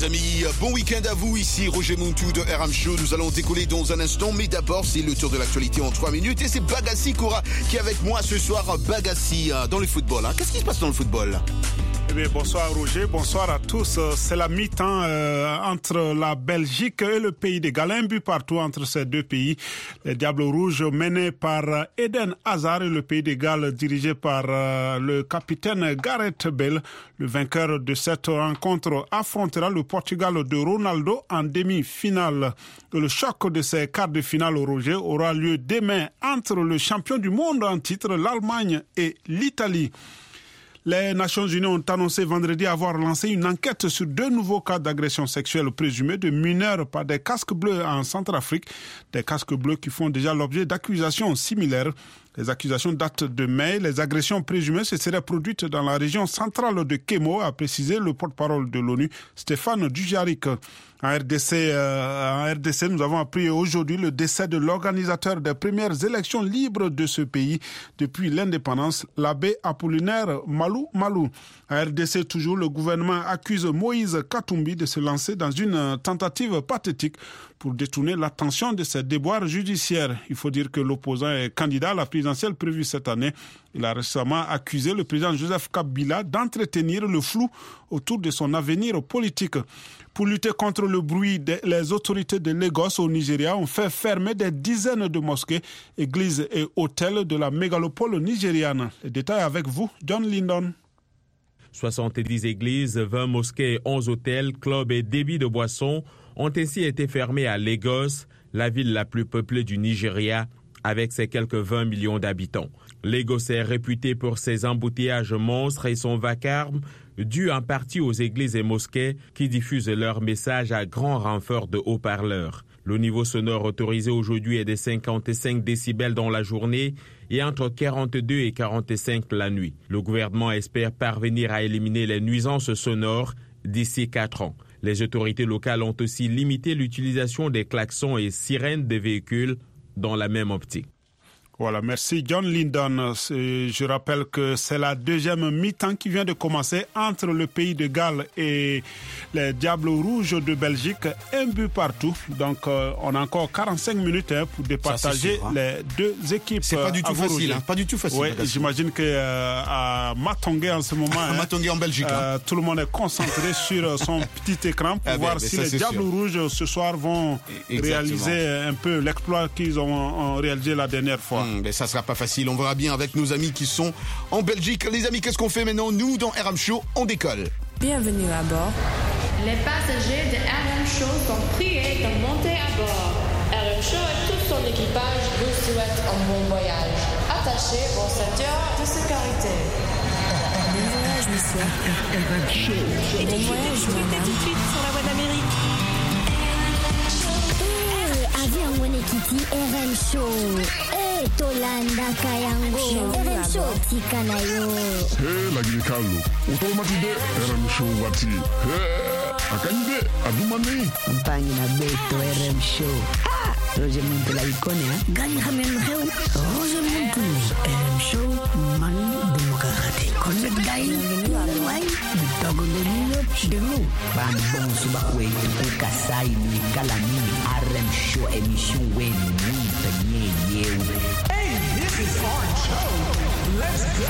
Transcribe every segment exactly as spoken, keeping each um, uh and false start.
amis, bon week-end à vous, ici Roger Muntu de R M Show. Nous allons décoller dans un instant, mais d'abord c'est le tour de l'actualité en trois minutes et c'est Bagassi Koura qui est avec moi ce soir. Bagassi, dans le football, hein. Qu'est-ce qui se passe dans le football ? Eh bien, bonsoir Roger, bonsoir à tous. C'est la mi-temps euh, entre la Belgique et le pays des Galles. Un but partout entre ces deux pays. Les Diables Rouges menés par Eden Hazard et le pays des Galles dirigé par euh, le capitaine Gareth Bale. Le vainqueur de cette rencontre affrontera le Portugal de Ronaldo en demi-finale. Le choc de ces quarts de finale, Roger, aura lieu demain entre le champion du monde en titre, l'Allemagne, et l'Italie. Les Nations Unies ont annoncé vendredi avoir lancé une enquête sur deux nouveaux cas d'agression sexuelle présumés de mineurs par des casques bleus en Centrafrique. Des casques bleus qui font déjà l'objet d'accusations similaires. Les accusations datent de mai. Les agressions présumées se seraient produites dans la région centrale de Kémo, a précisé le porte-parole de l'ONU, Stéphane Dujarric. En R D C, euh, en R D C, nous avons appris aujourd'hui le décès de l'organisateur des premières élections libres de ce pays depuis l'indépendance, l'abbé Apollinaire Malou Malou. En R D C, toujours, le gouvernement accuse Moïse Katumbi de se lancer dans une tentative pathétique pour détourner l'attention de ses déboires judiciaires. Il faut dire que l'opposant est candidat à la présidentielle prévue cette année. Il a récemment accusé le président Joseph Kabila d'entretenir le flou autour de son avenir politique. Pour lutter contre le bruit, les autorités de Lagos au Nigeria ont fait fermer des dizaines de mosquées, églises et hôtels de la mégalopole nigériane. Les détails avec vous, John Lindon. soixante-dix églises, vingt mosquées et onze hôtels, clubs et débits de boissons ont ainsi été fermés à Lagos, la ville la plus peuplée du Nigeria, avec ses quelques vingt millions d'habitants. Lagos est réputé pour ses embouteillages monstres et son vacarme, dû en partie aux églises et mosquées qui diffusent leurs messages à grand renfort de haut-parleurs. Le niveau sonore autorisé aujourd'hui est de cinquante-cinq décibels dans la journée et entre quarante-deux et quarante-cinq la nuit. Le gouvernement espère parvenir à éliminer les nuisances sonores d'ici quatre ans. Les autorités locales ont aussi limité l'utilisation des klaxons et sirènes des véhicules dans la même optique. Voilà, merci John Lindon. Je rappelle que c'est la deuxième mi-temps qui vient de commencer entre le pays de Galles et les Diables Rouges de Belgique. Un but partout. Donc, euh, on a encore quarante-cinq minutes hein, pour départager sûr, hein. les deux équipes. C'est pas du tout facile, hein, pas du tout facile. Oui, j'imagine qu'à euh, Matongué en ce moment, à hein, Matongué en Belgique, euh, hein. tout le monde est concentré sur son petit écran pour ah voir ben, si les Diables sûr. Rouges ce soir vont Exactement. réaliser un peu l'exploit qu'ils ont, ont réalisé la dernière fois. Mmh, mais ça sera pas facile, on verra bien avec nos amis qui sont en Belgique. Les amis, qu'est-ce qu'on fait maintenant? Nous, dans R M Show, on décolle. Bienvenue à bord. Les passagers de R M Show sont priés de monter à bord. R M Show et tout son équipage vous souhaitent un bon voyage. Attachez vos ceintures de sécurité. Bon voyage, monsieur. R M Show. Bon voyage, madame. Tout de suite sur la voie d'Amérique. Avion Wenekiti R M Show. Eh, Tolanda Kayango. R M Show Tikanayo. Hey, lagi Carlo. Automatique R M Show Wati. Hey, akande adumani. Compagnie na beto R M Show. Ah, Roger Muntu la icône, hein. Gagne Hamem Heu. Roger Muntu. R M Show Mani Demokrati. Connect Gaï. Wai. Togo de Nino de nous. Bambon Subakwe. Ukasai ni Kalami. R M Show émission Wen Ni Tanye. Hey, this is our show. Let's go.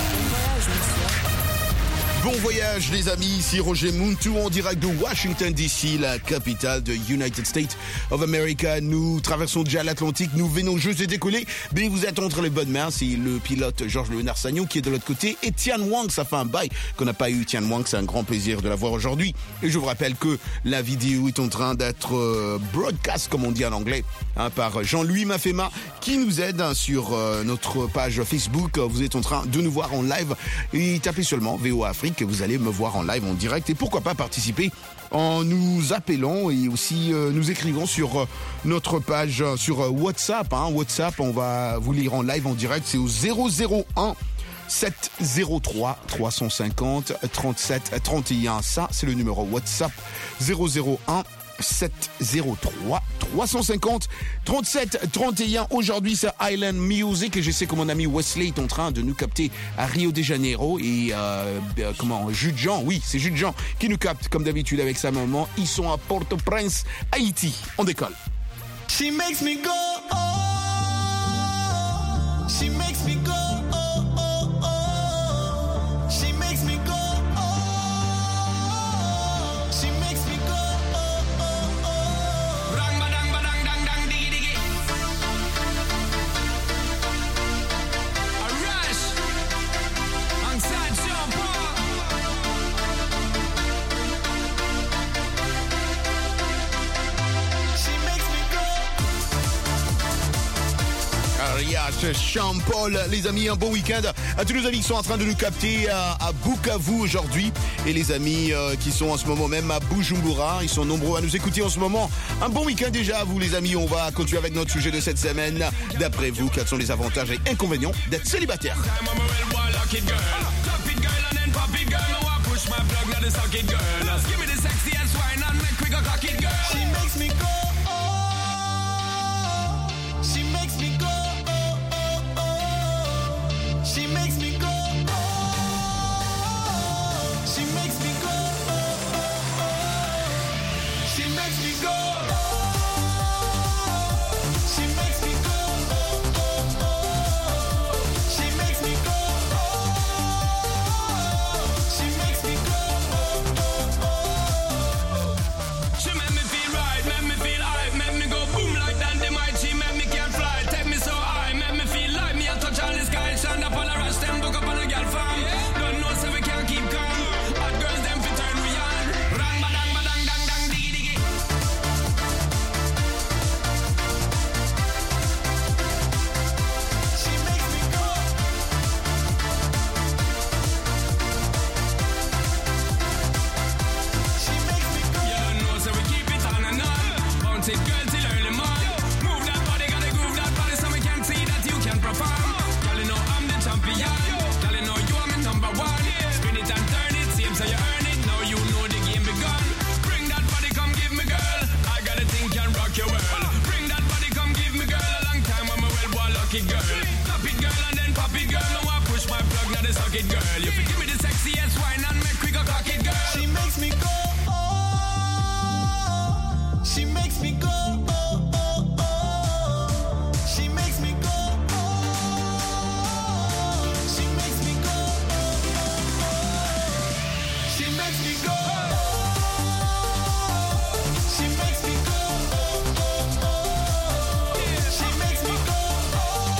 Bon voyage les amis, ici Roger Muntu en direct de Washington D C, la capitale de United States of America. Nous traversons déjà l'Atlantique, nous venons juste de décoller, mais vous êtes entre les bonnes mains. C'est le pilote Georges Léonard Sagnon qui est de l'autre côté et Tian Wang, ça fait un bail qu'on n'a pas eu Tian Wang, c'est un grand plaisir de la voir aujourd'hui. Et je vous rappelle que la vidéo est en train d'être euh, broadcast, comme on dit en anglais, hein, par Jean-Louis Mafema qui nous aide hein, sur euh, notre page Facebook. Vous êtes en train de nous voir en live et tapez seulement V O A Afrique que vous allez me voir en live, en direct, et pourquoi pas participer en nous appelant et aussi euh, nous écrivant sur euh, notre page euh, sur euh, WhatsApp. Hein. WhatsApp, on va vous lire en live, en direct, c'est au zéro zéro un sept zéro trois trois cent cinquante trente-sept trente et un. Ça, c'est le numéro WhatsApp zéro zéro un sept zéro trois trois cent cinquante trente-sept trente et un. Aujourd'hui, c'est Island Music et je sais que mon ami Wesley est en train de nous capter à Rio de Janeiro et euh, euh, comment, Jude Jean, oui, c'est Jude Jean qui nous capte comme d'habitude avec sa maman. Ils sont à Port-au-Prince, Haïti. On décolle. She makes me go, oh, she makes me go, oh, oh, oh, she makes me go, oh, she makes me go, oh, oh, oh. Rang badang badang dang dang diggy diggy. A rush, alongside Sean Paul. She makes me go. Arias, Jean-Paul, les amis, un bon week-end à tous nos amis qui sont en train de nous capter à, à Bukavu aujourd'hui et les amis euh, qui sont en ce moment même à Bujumbura, ils sont nombreux à nous écouter en ce moment. Un bon week-end déjà à vous les amis, on va continuer avec notre sujet de cette semaine. D'après vous, quels sont les avantages et inconvénients d'être célibataire? She makes me go, oh, she makes me go, oh, oh, oh, she makes me go, oh, she makes me go, oh, oh, oh, she makes me go, oh, she makes me go, oh, oh, oh, she makes me go, oh, she makes me go, oh, oh, oh. She make me feel right, make me feel high, make me go boom like dynamite. She make me can't fly, take me so high, make me feel like me a touch all the sky. Shine up on the rush, them book up on the girl farm. Don't know so we can't keep calm. Hot girls them fi turn we on. Rang badang badang dang dang diggy diggy. She makes me go. She makes me go. You don't know so we keep it on and on. Bounce it girl till early morning. Move that body, gotta groove that body so we can see that you can perform. Girl, you know I'm the champion. Girl, you know you are my number one. Spin it and turn it, seems so you earn it. Now you know the game begun. Bring that body, come give me girl. I got a thing can rock your world. Bring that body, come give me girl. A long time I'm a well boy lucky girl. Clap it girl and then pop it girl. Now I push my plug, now they suck it girl. You fi give me the sexiest wine and make we go cock it girl. She makes me go, oh, she makes me go, oh, oh, oh, she makes me go, oh, she makes me go, oh, oh, oh, she makes me go, oh, she makes me go, oh, oh, oh, she makes me go, oh,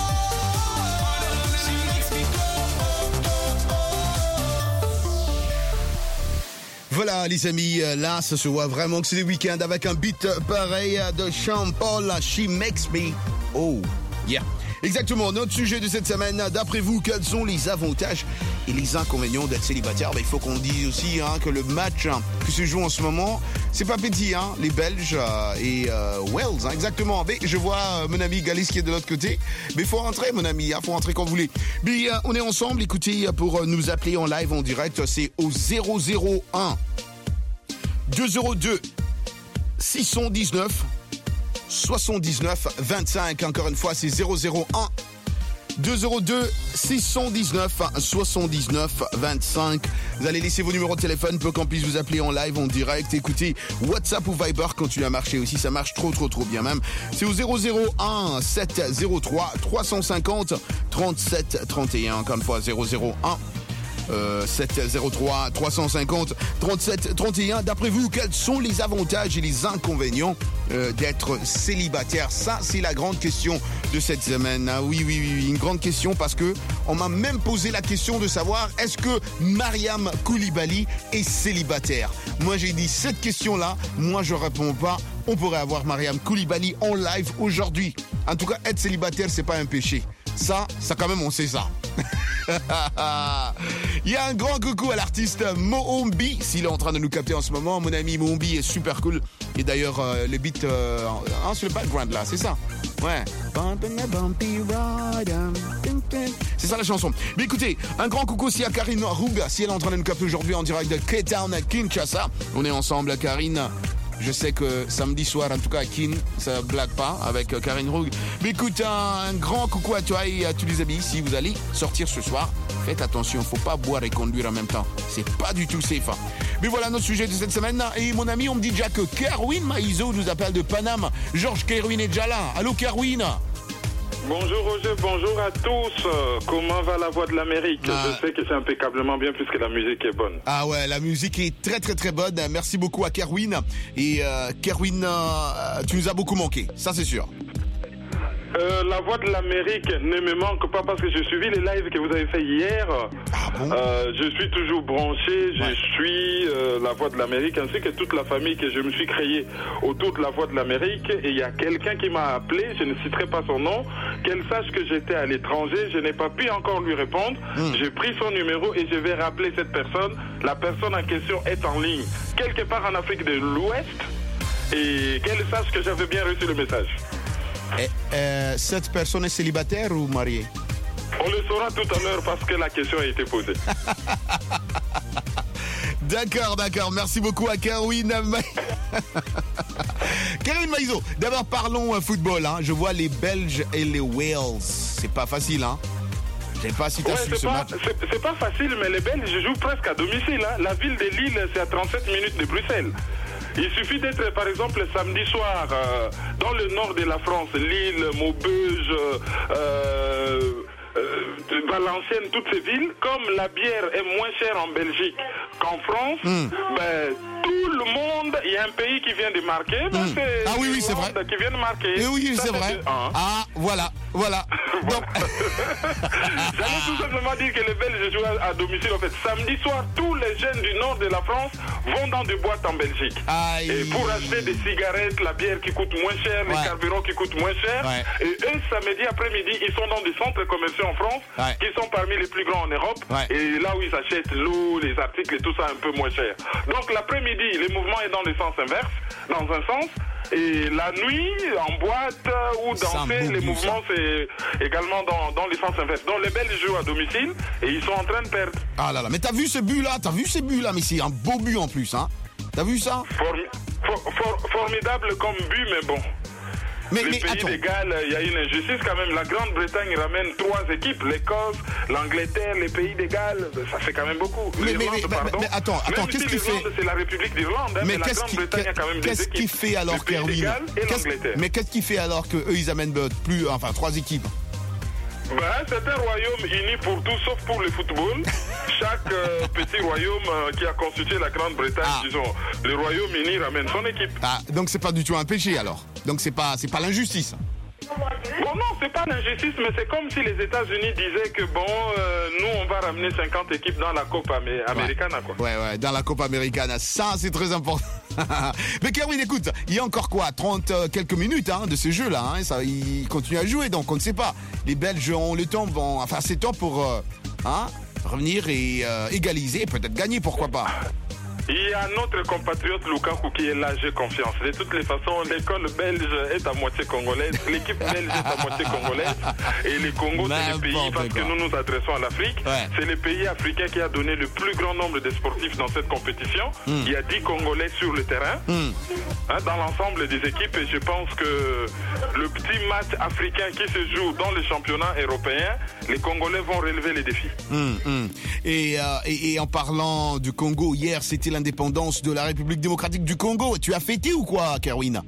she makes me go, oh, oh, oh. Voilà les amis, là ça se voit vraiment que c'est des week-ends avec un beat pareil de Jean-Paul, She Makes Me. Oh, yeah. Exactement, notre sujet de cette semaine, d'après vous, quels sont les avantages et les inconvénients d'être célibataire? Ben, il faut qu'on dise aussi hein, que le match hein, qui se joue en ce moment, c'est pas petit, hein, les Belges euh, et euh, Wales, hein, exactement. Mais je vois euh, mon ami Galis qui est de l'autre côté, mais il faut rentrer mon ami, il hein, faut rentrer quand vous voulez. Mais euh, on est ensemble, écoutez, pour euh, nous appeler en live, en direct, c'est au zéro zéro un deux zéro deux six cent dix-neuf soixante-dix-neuf vingt-cinq. Encore une fois, c'est zéro zéro un deux zéro deux six cent dix-neuf soixante-dix-neuf vingt-cinq. Vous allez laisser vos numéros de téléphone pour qu'on puisse vous appeler en live, en direct. Écoutez, WhatsApp ou Viber continue à marcher aussi. Ça marche trop, trop, trop bien même. C'est au zéro zéro un sept zéro trois trois cent cinquante trente-sept trente et un. Encore une fois, zéro zéro un Euh, sept zéro trois trois cent cinquante trente-sept trente et un. D'après vous, quels sont les avantages et les inconvénients euh, d'être célibataire? Ça, c'est la grande question de cette semaine. Ah, oui, oui, oui, une grande question parce que on m'a même posé la question de savoir est-ce que Mariam Koulibaly est célibataire? Moi, j'ai dit cette question-là, moi, je réponds pas. On pourrait avoir Mariam Koulibaly en live aujourd'hui. En tout cas, être célibataire, c'est pas un péché. Ça, ça quand même, on sait ça. Il y a un grand coucou à l'artiste Mohombi, s'il est en train de nous capter en ce moment. Mon ami Mohombi est super cool. Et d'ailleurs, euh, le beat euh, hein, sur le background là, c'est ça. Ouais. C'est ça la chanson. Mais écoutez, un grand coucou aussi à Karine Ruga, si elle est en train de nous capter aujourd'hui en direct de K-Town à Kinshasa. On est ensemble, Karine. Je sais que samedi soir, en tout cas à Kin, ça blague pas avec euh, Karine Roug. Mais écoute, un, un grand coucou à toi et à tous les amis. Si vous allez sortir ce soir, faites attention, faut pas boire et conduire en même temps. C'est pas du tout safe. Hein. Mais voilà notre sujet de cette semaine. Et mon ami, on me dit déjà que Kerwin Maïzo nous appelle de Paname. Georges Kerwin est déjà là. Allô Kerwin. Bonjour Roger, bonjour à tous. Comment va la voix de l'Amérique? ah. Je sais que c'est impeccablement bien puisque la musique est bonne. Ah ouais, la musique est très très très bonne. Merci beaucoup à Kerwin. Et euh, Kerwin, euh, tu nous as beaucoup manqué, ça c'est sûr. Euh, la voix de l'Amérique ne me manque pas parce que j'ai suivi les lives que vous avez fait hier. Ah bon? euh, je suis toujours branché, je ouais. suis euh, la voix de l'Amérique ainsi que toute la famille que je me suis créée autour de la voix de l'Amérique. Et il y a quelqu'un qui m'a appelé, je ne citerai pas son nom, qu'elle sache que j'étais à l'étranger, je n'ai pas pu encore lui répondre. Mmh. J'ai pris son numéro et je vais rappeler cette personne. La personne en question est en ligne quelque part en Afrique de l'Ouest et qu'elle sache que j'avais bien reçu le message. Et, euh, cette personne est célibataire ou mariée? On le saura tout à l'heure parce que la question a été posée. D'accord, d'accord. Merci beaucoup à Kerwin. Kerwin Maïzo, d'abord parlons football. Hein. Je vois les Belges et les Wales. C'est pas facile, hein? Je sais pas si tu as ouais, suivi ce pas, match. C'est, c'est pas facile, mais les Belges jouent presque à domicile. Hein. La ville de Lille, c'est à trente-sept minutes de Bruxelles. Il suffit d'être, par exemple, samedi soir, euh, dans le nord de la France, Lille, Maubeuge, euh, euh, Valenciennes, toutes ces villes, comme la bière est moins chère en Belgique qu'en France, mm. ben, tout le monde, il y a un pays qui vient de marquer, ben, mm. c'est ah oui, oui, c'est vrai. qui vient de marquer. Et oui, ça, c'est, c'est vrai. De... Ah. ah, voilà, voilà. Donc... J'allais tout simplement dire que les Belges jouent à, à domicile. En fait, samedi soir, tous les jeunes du nord de la France vont dans des boîtes en Belgique. Aïe. Et pour acheter des cigarettes, la bière qui coûte moins cher, ouais. les carburants qui coûtent moins cher. Ouais. Et eux, samedi après-midi, ils sont dans des centres commerciaux en France ouais. qui sont parmi les plus grands en Europe. Ouais. Et là où ils achètent l'eau, les articles et tout ça un peu moins cher. Donc l'après-midi, le mouvement est dans le sens inverse, dans un sens. Et la nuit, en boîte ou danser, les mouvements, c'est également dans, dans les sens inverses. Donc les Belges jouent à domicile et ils sont en train de perdre. Ah là là, mais t'as vu ce but-là? T'as vu ces buts-là? Mais c'est un beau but en plus, hein? T'as vu ça? Formi- for- for- Formidable comme but, mais bon. Mais, les mais, pays attends. d'égal, il y a une injustice quand même. La Grande-Bretagne ramène trois équipes, l'Écosse, l'Angleterre, les pays d'égal. Ça fait quand même beaucoup. Mais, mais, L'Irlande, mais, pardon. mais attends, attends, même qu'est-ce si qu'il fait? C'est la République d'Irlande, hein, mais, mais la Grande-Bretagne qui, a quand même des équipes. Qu'est-ce qu'il fait alors, Kerwin? Mais qu'est-ce qu'il fait alors qu'eux, ils amènent plus, enfin, trois équipes? Ben, c'est un royaume uni pour tout, sauf pour le football. Chaque euh, petit royaume euh, qui a constitué la Grande-Bretagne, ah. disons, le Royaume-Uni ramène son équipe. Ah, donc c'est pas du tout un péché alors. Donc c'est pas, c'est pas l'injustice. Bon, non, c'est pas l'injustice, mais c'est comme si les États-Unis disaient que bon, euh, nous on va ramener cinquante équipes dans la Coupe Amé- Americana, quoi. Ouais, ouais, dans la Coupe Americana, ça c'est très important. Mais Kerwin, écoute, il y a encore quoi, trente euh, quelques minutes hein, de ce jeu-là, hein, ça, il continue à jouer, donc on ne sait pas. Les Belges ont le temps, bon, enfin c'est temps pour euh, hein, revenir et euh, égaliser, et peut-être gagner, pourquoi pas. Il y a notre compatriote Lukaku qui est là, j'ai confiance. De toutes les façons, l'école belge est à moitié congolaise, l'équipe belge est à moitié congolaise, et les Congos, c'est le pays, parce que nous nous adressons à l'Afrique, ouais. c'est le pays africain qui a donné le plus grand nombre de sportifs dans cette compétition. Mm. Il y a dix Congolais sur le terrain, mm. hein, dans l'ensemble des équipes, et je pense que le petit match africain qui se joue dans le championnat européen, les Congolais vont relever les défis. Mm, mm. Et, euh, et, et en parlant du Congo, hier, c'était l'indépendance de la République démocratique du Congo. Tu as fêté ou quoi, Kerwin?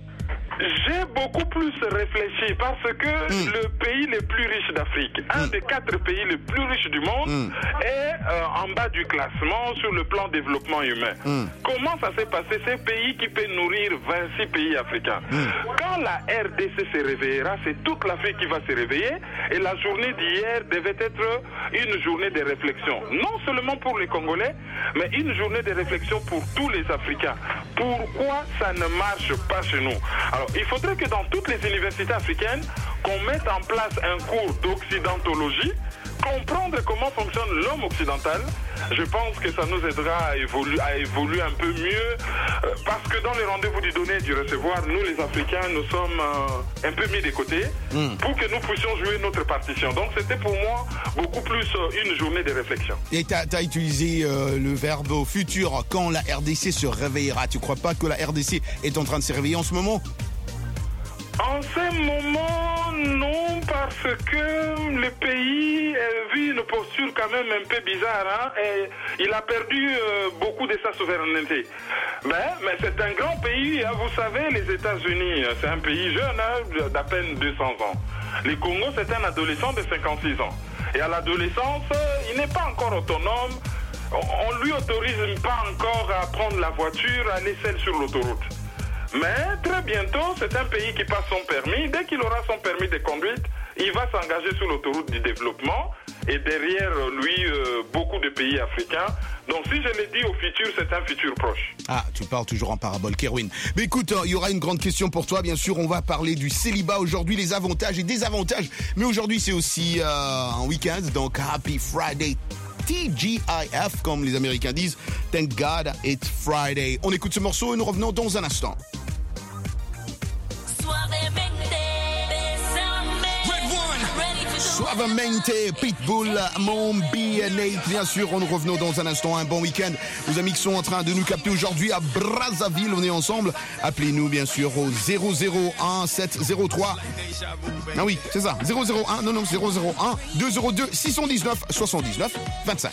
J'ai beaucoup plus réfléchi parce que mm. le pays le plus riche d'Afrique, un mm. des quatre pays les plus riches du monde, mm. est euh, en bas du classement sur le plan développement humain. Mm. Comment ça s'est passé? C'est un pays qui peut nourrir vingt-six pays africains. Mm. Quand la R D C se réveillera, c'est toute l'Afrique qui va se réveiller, et la journée d'hier devait être une journée de réflexion. Non seulement pour les Congolais, mais une journée de réflexion pour tous les Africains. Pourquoi ça ne marche pas chez nous? Alors, il faudrait que dans toutes les universités africaines, qu'on mette en place un cours d'occidentologie comprendre comment fonctionne l'homme occidental, je pense que ça nous aidera à évoluer, à évoluer un peu mieux, euh, parce que dans les rendez-vous du donner et du recevoir, nous les Africains, nous sommes euh, un peu mis de côté mm. pour que nous puissions jouer notre partition. Donc c'était pour moi beaucoup plus euh, une journée de réflexion. Et tu as utilisé euh, le verbe au futur, quand la R D C se réveillera. Tu crois pas que la R D C est en train de se réveiller en ce moment? En ce moment, non, parce que le pays a vu une posture quand même un peu bizarre. Hein, et il a perdu euh, beaucoup de sa souveraineté. Mais, mais c'est un grand pays. Hein, vous savez, les États-Unis, c'est un pays jeune, hein, d'à peine deux cents ans. Le Congo, c'est un adolescent de cinquante-six ans. Et à l'adolescence, il n'est pas encore autonome. On ne lui autorise pas encore à prendre la voiture, à aller seul sur l'autoroute. Mais très bientôt, c'est un pays qui passe son permis. Dès qu'il aura son permis de conduite, il va s'engager sur l'autoroute du développement. Et derrière lui, euh, beaucoup de pays africains. Donc si je l'ai dit au futur, c'est un futur proche. Ah, tu parles toujours en parabole, Kerwin. Mais écoute, il y aura une grande question pour toi. Bien sûr, on va parler du célibat aujourd'hui, les avantages et désavantages. Mais aujourd'hui, c'est aussi euh, un week-end, donc Happy Friday. T G I F, comme les Américains disent. Thank God it's Friday. On écoute ce morceau et nous revenons dans un instant. Suavemente, Pitbull, mon B N A. Bien sûr, on nous revenons dans un instant. Un bon week-end. Nos amis qui sont en train de nous capter aujourd'hui à Brazzaville, on est ensemble. Appelez-nous bien sûr au zéro zéro un sept zéro trois. Ah oui, c'est ça. zéro zéro un, non non, zéro zéro un deux zéro deux six cent dix-neuf soixante-dix-neuf vingt-cinq.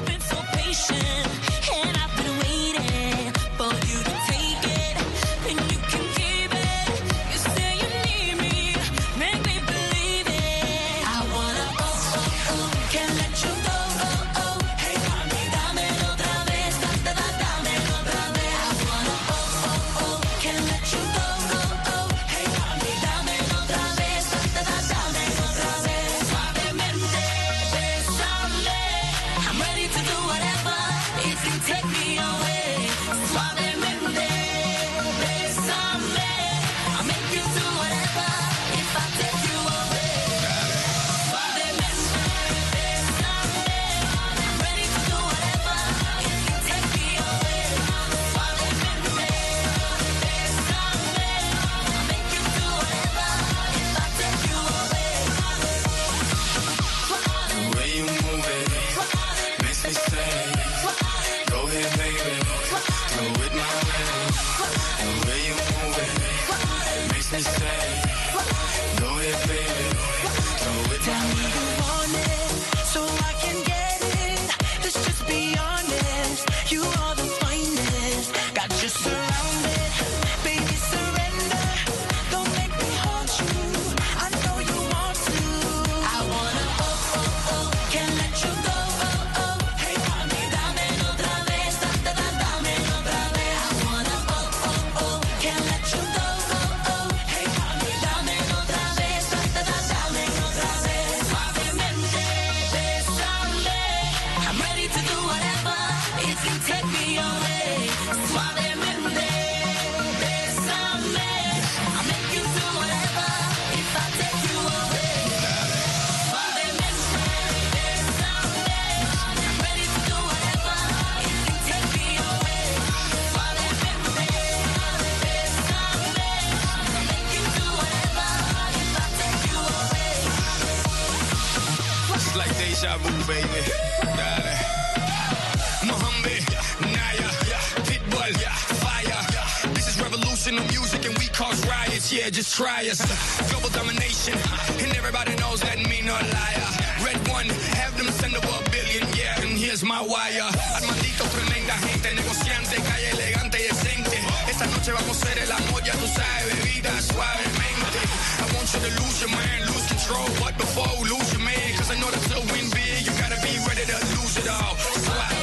Yeah, just try us. Global domination, and everybody knows that me no liar. Red one, have them send over a billion, yeah, and here's my wire. Armandito, tremenda gente, negociante, calle elegante y decente. Esta noche vamos a hacer el amor, ya tú sabes, bebida suavemente. I want you to lose your mind, lose control, but before you lose your man, cause I know that to win big, you gotta be ready to lose it all. Suave.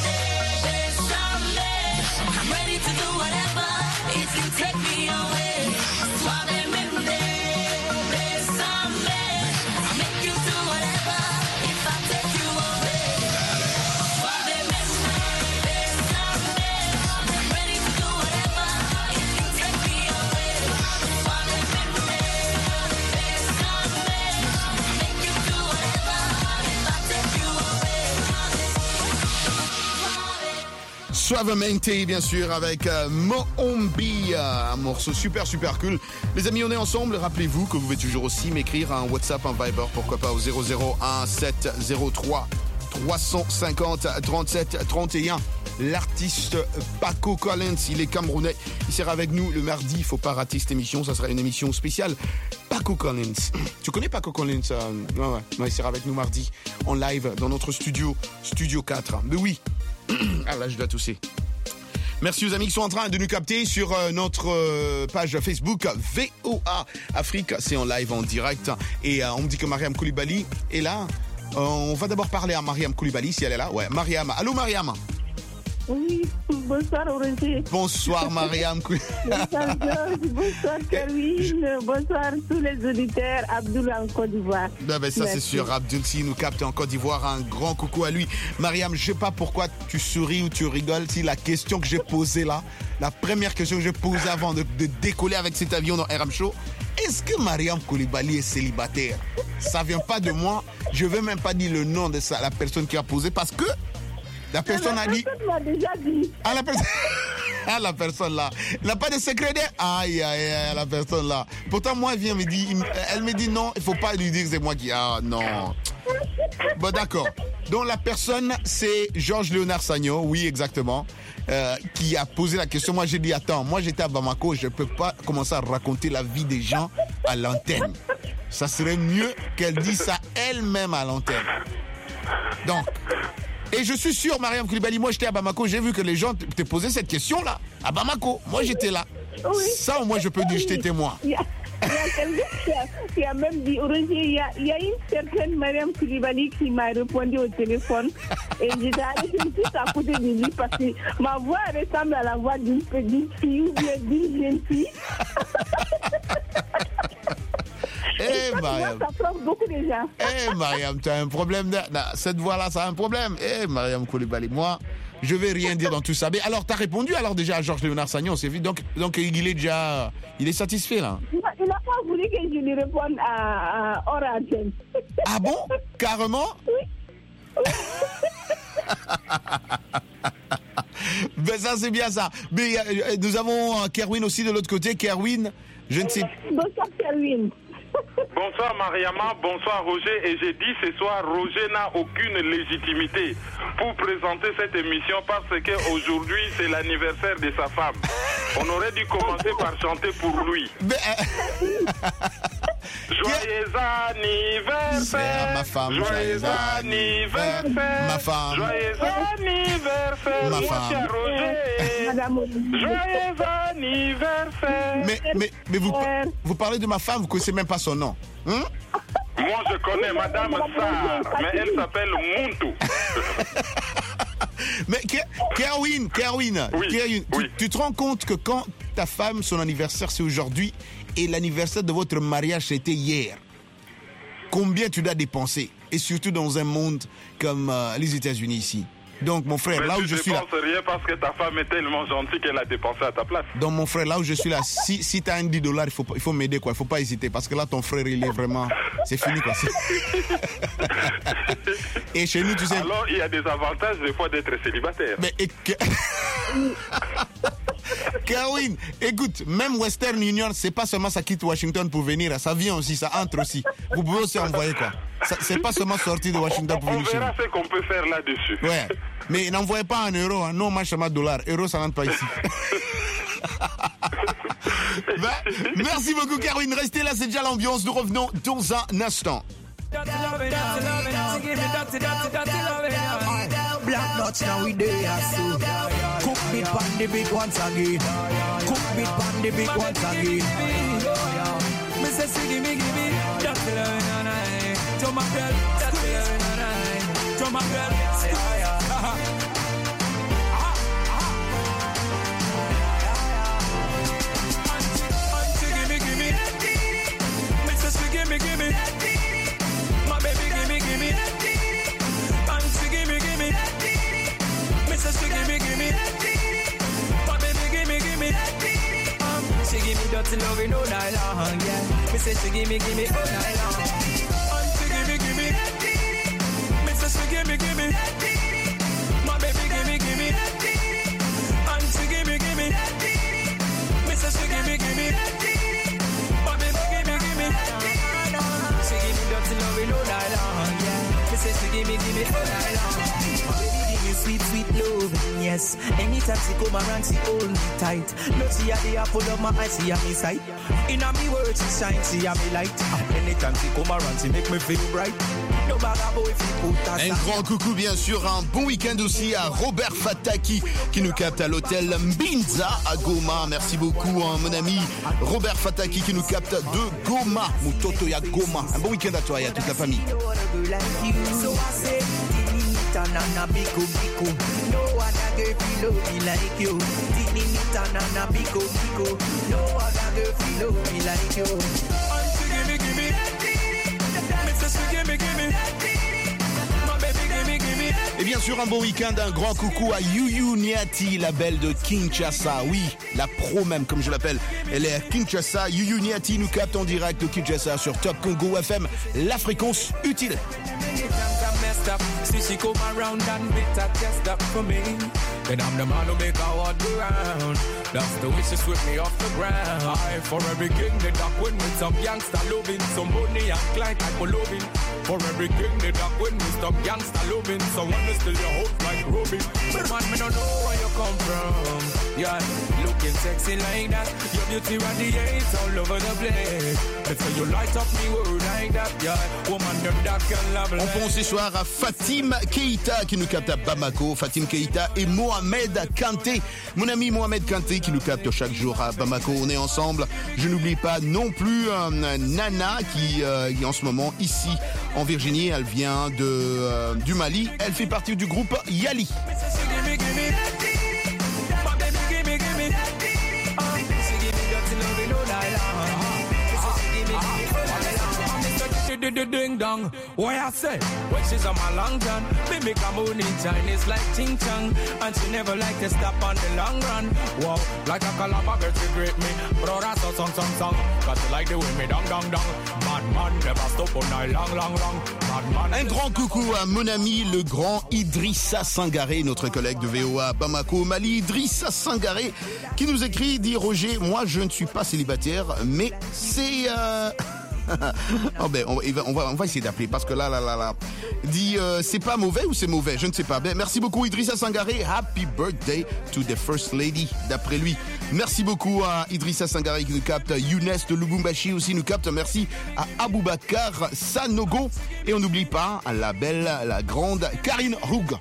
I'm ready to do whatever, if you take me away. Suavemente, bien sûr, avec euh, Moombi, un morceau super, super cool. Les amis, on est ensemble. Rappelez-vous que vous pouvez toujours aussi m'écrire un WhatsApp, un Viber, pourquoi pas, au zéro zéro un sept zéro trois trois cent cinquante trente-sept trente et un. L'artiste Paco Collins, il est camerounais. Il sera avec nous le mardi. Il faut pas rater cette émission. Ça sera une émission spéciale. Paco Collins. Tu connais Paco Collins? euh, ouais, ouais. Non, il sera avec nous mardi en live dans notre studio, Studio quatre. Mais oui. Ah là, je dois tousser. Merci aux amis qui sont en train de nous capter sur euh, notre euh, page Facebook V O A Afrique. C'est en live, en direct. Et euh, on me dit que Mariam Koulibaly est là. Euh, on va d'abord parler à Mariam Koulibaly, si elle est là. Ouais, Mariam. Allô, Mariam. Oui, bonsoir Roger. Bonsoir Mariam. Bonsoir Georges, bonsoir Kerwin, bonsoir tous les auditeurs. Abdoul en Côte d'Ivoire. Ben, ben, ça Merci. c'est sûr, Abdoul si nous capte en Côte d'Ivoire, un grand coucou à lui. Mariam, je sais pas pourquoi tu souris ou tu rigoles si la question que j'ai posée là, la première question que j'ai posée avant de, de décoller avec cet avion dans R M Show, est-ce que Mariam Koulibaly est célibataire? Ça vient pas de moi, je vais même pas dire le nom de ça, la personne qui a posé parce que la personne la a dit. personne m'a déjà dit. Ah, la personne. Ah, la personne là. Elle n'a pas de secret d'air. Aïe, aïe, aïe, la personne là. Pourtant, moi, elle vient me dit, elle me dit non, il faut pas lui dire que c'est moi qui. Ah, non. Bon, d'accord. Donc, la personne, c'est Georges Léonard Sagno, oui, exactement, euh, qui a posé la question. Moi, j'ai dit, attends, moi, j'étais à Bamako, je ne peux pas commencer à raconter la vie des gens à l'antenne. Ça serait mieux qu'elle dise ça elle-même à l'antenne. Donc. Et je suis sûr, Mariam Koulibaly, moi j'étais à Bamako, j'ai vu que les gens te posaient cette question-là. À Bamako, moi j'étais là. Oui. Ça au moins je peux dire, j'étais témoin. Il y a, il y a quelqu'un qui a, qui a même dit, Roger, il y a, il y a une certaine Mariam Koulibaly qui m'a répondu au téléphone. Et j'étais allée juste à côté de lui parce que ma voix ressemble à la voix d'une petite fille ou bien d'une jeune fille. Eh, ça, Mariam. ça trompe beaucoup de gens. Eh, Mariam, tu as un problème. De... Non, cette voix-là, ça a un problème. Eh, Mariam Koulibaly, moi, je vais rien dire dans tout ça. Mais alors, tu as répondu alors déjà à Georges Léonard Sagnon, c'est vu. Donc, donc, il est déjà. Il est satisfait, là. Il n'a pas voulu que je lui réponde à, à hors antenne. Ah bon? Carrément? Oui. oui. Ben, ça, c'est bien ça. Mais euh, nous avons euh, Kerwin aussi de l'autre côté. Kerwin, je ne sais pas. Bonsoir, Kerwin. Bonsoir Mariama, bonsoir Roger. Et j'ai dit ce soir, Roger n'a aucune légitimité pour présenter cette émission parce qu'aujourd'hui c'est l'anniversaire de sa femme. On aurait dû commencer par chanter pour lui. Mais, euh... Joyeux anniversaire, ma femme, joyeux joyeux anniversaire, ma femme, joyeux anniversaire, ma mon femme. cher Roger, joyeux anniversaire. Mais, mais, mais vous, vous parlez de ma femme, vous connaissez même pas son nom. Hein? Moi je connais Madame Sarr, mais elle s'appelle Muntu. Mais Kerwin, Kerwin, oui, Kerwin oui. tu, tu te rends compte que quand ta femme, son anniversaire c'est aujourd'hui et l'anniversaire de votre mariage c'était hier, combien tu dois dépenser? Et surtout dans un monde comme euh, les États-Unis ici. Donc mon frère, mais là où tu je suis là. Tu ne dépenses rien parce que ta femme est tellement gentille qu'elle a dépensé à ta place. Donc mon frère, là où je suis là, si, si tu as un dix dollars, il faut, il faut m'aider quoi, il faut pas hésiter parce que là ton frère il est vraiment, c'est fini quoi. Et chez nous tu sais. Alors il y a des avantages des fois d'être célibataire. Mais et que... Kerwin, écoute, même Western Union, c'est pas seulement ça quitte Washington pour venir, ça vient aussi, ça entre aussi. Vous pouvez aussi envoyer quoi. Ça, c'est pas seulement sortir de Washington pour On venir chez verra nous. ce qu'on peut faire là-dessus. Ouais, mais n'envoyez pas en euros, hein. Non, moi je suis dollar. Euro, ça n'entre pas ici. Ben, merci beaucoup, Kerwin. Restez là, c'est déjà l'ambiance. Nous revenons dans un instant. Black nuts now we there so cook bit pan the big once again. Cook bit pan the big once again. Me say she give me, give me that loving and I to my girl, that loving and I to my girl. And she give me, give me. Me say she give me, give me. My baby give me, give me. And she give me, give me. Me say she give me, give me. My baby give me, give me. Um, she give me dirty loving all night long, yeah. Me say she give me, give me all night long. And she give me, give me. Me say she give me, give me. My baby give me, give me. give me, give me all night long. Baby, give me sweet, sweet love, yes. Anytime she come around, she hold me tight. No, she at the apple of my eye, she at me sight. In a me words, she shine, she at me light. Anytime she come around, she make me feel bright. No matter how if you put that. Un grand coucou bien sûr, un bon week-end aussi à Robert Fataki qui nous capte à l'hôtel Mbinza à Goma. Merci beaucoup hein, mon ami Robert Fataki qui nous capte de Goma. Mutoto ya Goma. Un bon week-end à toi et à toute la famille. Nana biko biko, no other girl feel love me like you. Tini nita nana biko biko, no other girl feel love me like you. Auntie gimme gimme, Missus gimme gimme, my baby gimme gimme. Et bien sûr un bon week-end, un grand coucou à Yuyu Niati, la belle de Kinshasa. Oui, la pro même comme je l'appelle. Elle est à Kinshasa. Yuyu Niati nous capte en direct de Kinshasa sur Top Congo F M, la fréquence utile. Up. See she come around and better test up for me. Then I'm the man who make her walk around. That's the way she sweep me off the ground. I for every king they duck win with some youngster loving, some money and Clyde type of loving. For every king they duck win with some youngster loving, someone to steal your hope like Robin. But man, me don't know where you come from. Yeah, looking sexy like that. Your beauty radiates all over the place. If you light up me world like that, yeah, woman them that can love. On pense ce soir à Fatim Keita qui nous capte à Bamako. Fatim Keita et Mohamed Kanté. Mon ami Mohamed Kanté qui nous capte chaque jour à Bamako. On est ensemble. Je n'oublie pas non plus euh, Nana qui euh, est en ce moment ici en Virginie. Elle vient de, euh, du Mali. Elle fait partie du groupe Yali. Ding dong, why I say when she's on my long john, me make a moon in Chinese like Ching Chong, and she never like to stop on the long run. Wow, like a calabar girl she greet me, brother so song song song, cause she like the way me dong dong dong. Bad man never stop on night long long long. Bad man. Un grand coucou à mon ami le grand Idrissa Sangaré, notre collègue de V O A Bamako Mali. Idrissa Sangaré qui nous écrit, dit Roger, moi je ne suis pas célibataire, mais c'est euh... oh ben on, on, va, on va essayer d'appeler parce que là là là là dit euh, c'est pas mauvais ou c'est mauvais, je ne sais pas. Ben, merci beaucoup Idrissa Sangaré, happy birthday to the first lady d'après lui. Merci beaucoup à Idrissa Sangaré qui nous capte, Younes de Lubumbashi aussi nous capte, merci à Aboubakar Sanogo et on n'oublie pas la belle, la grande Karine Roug.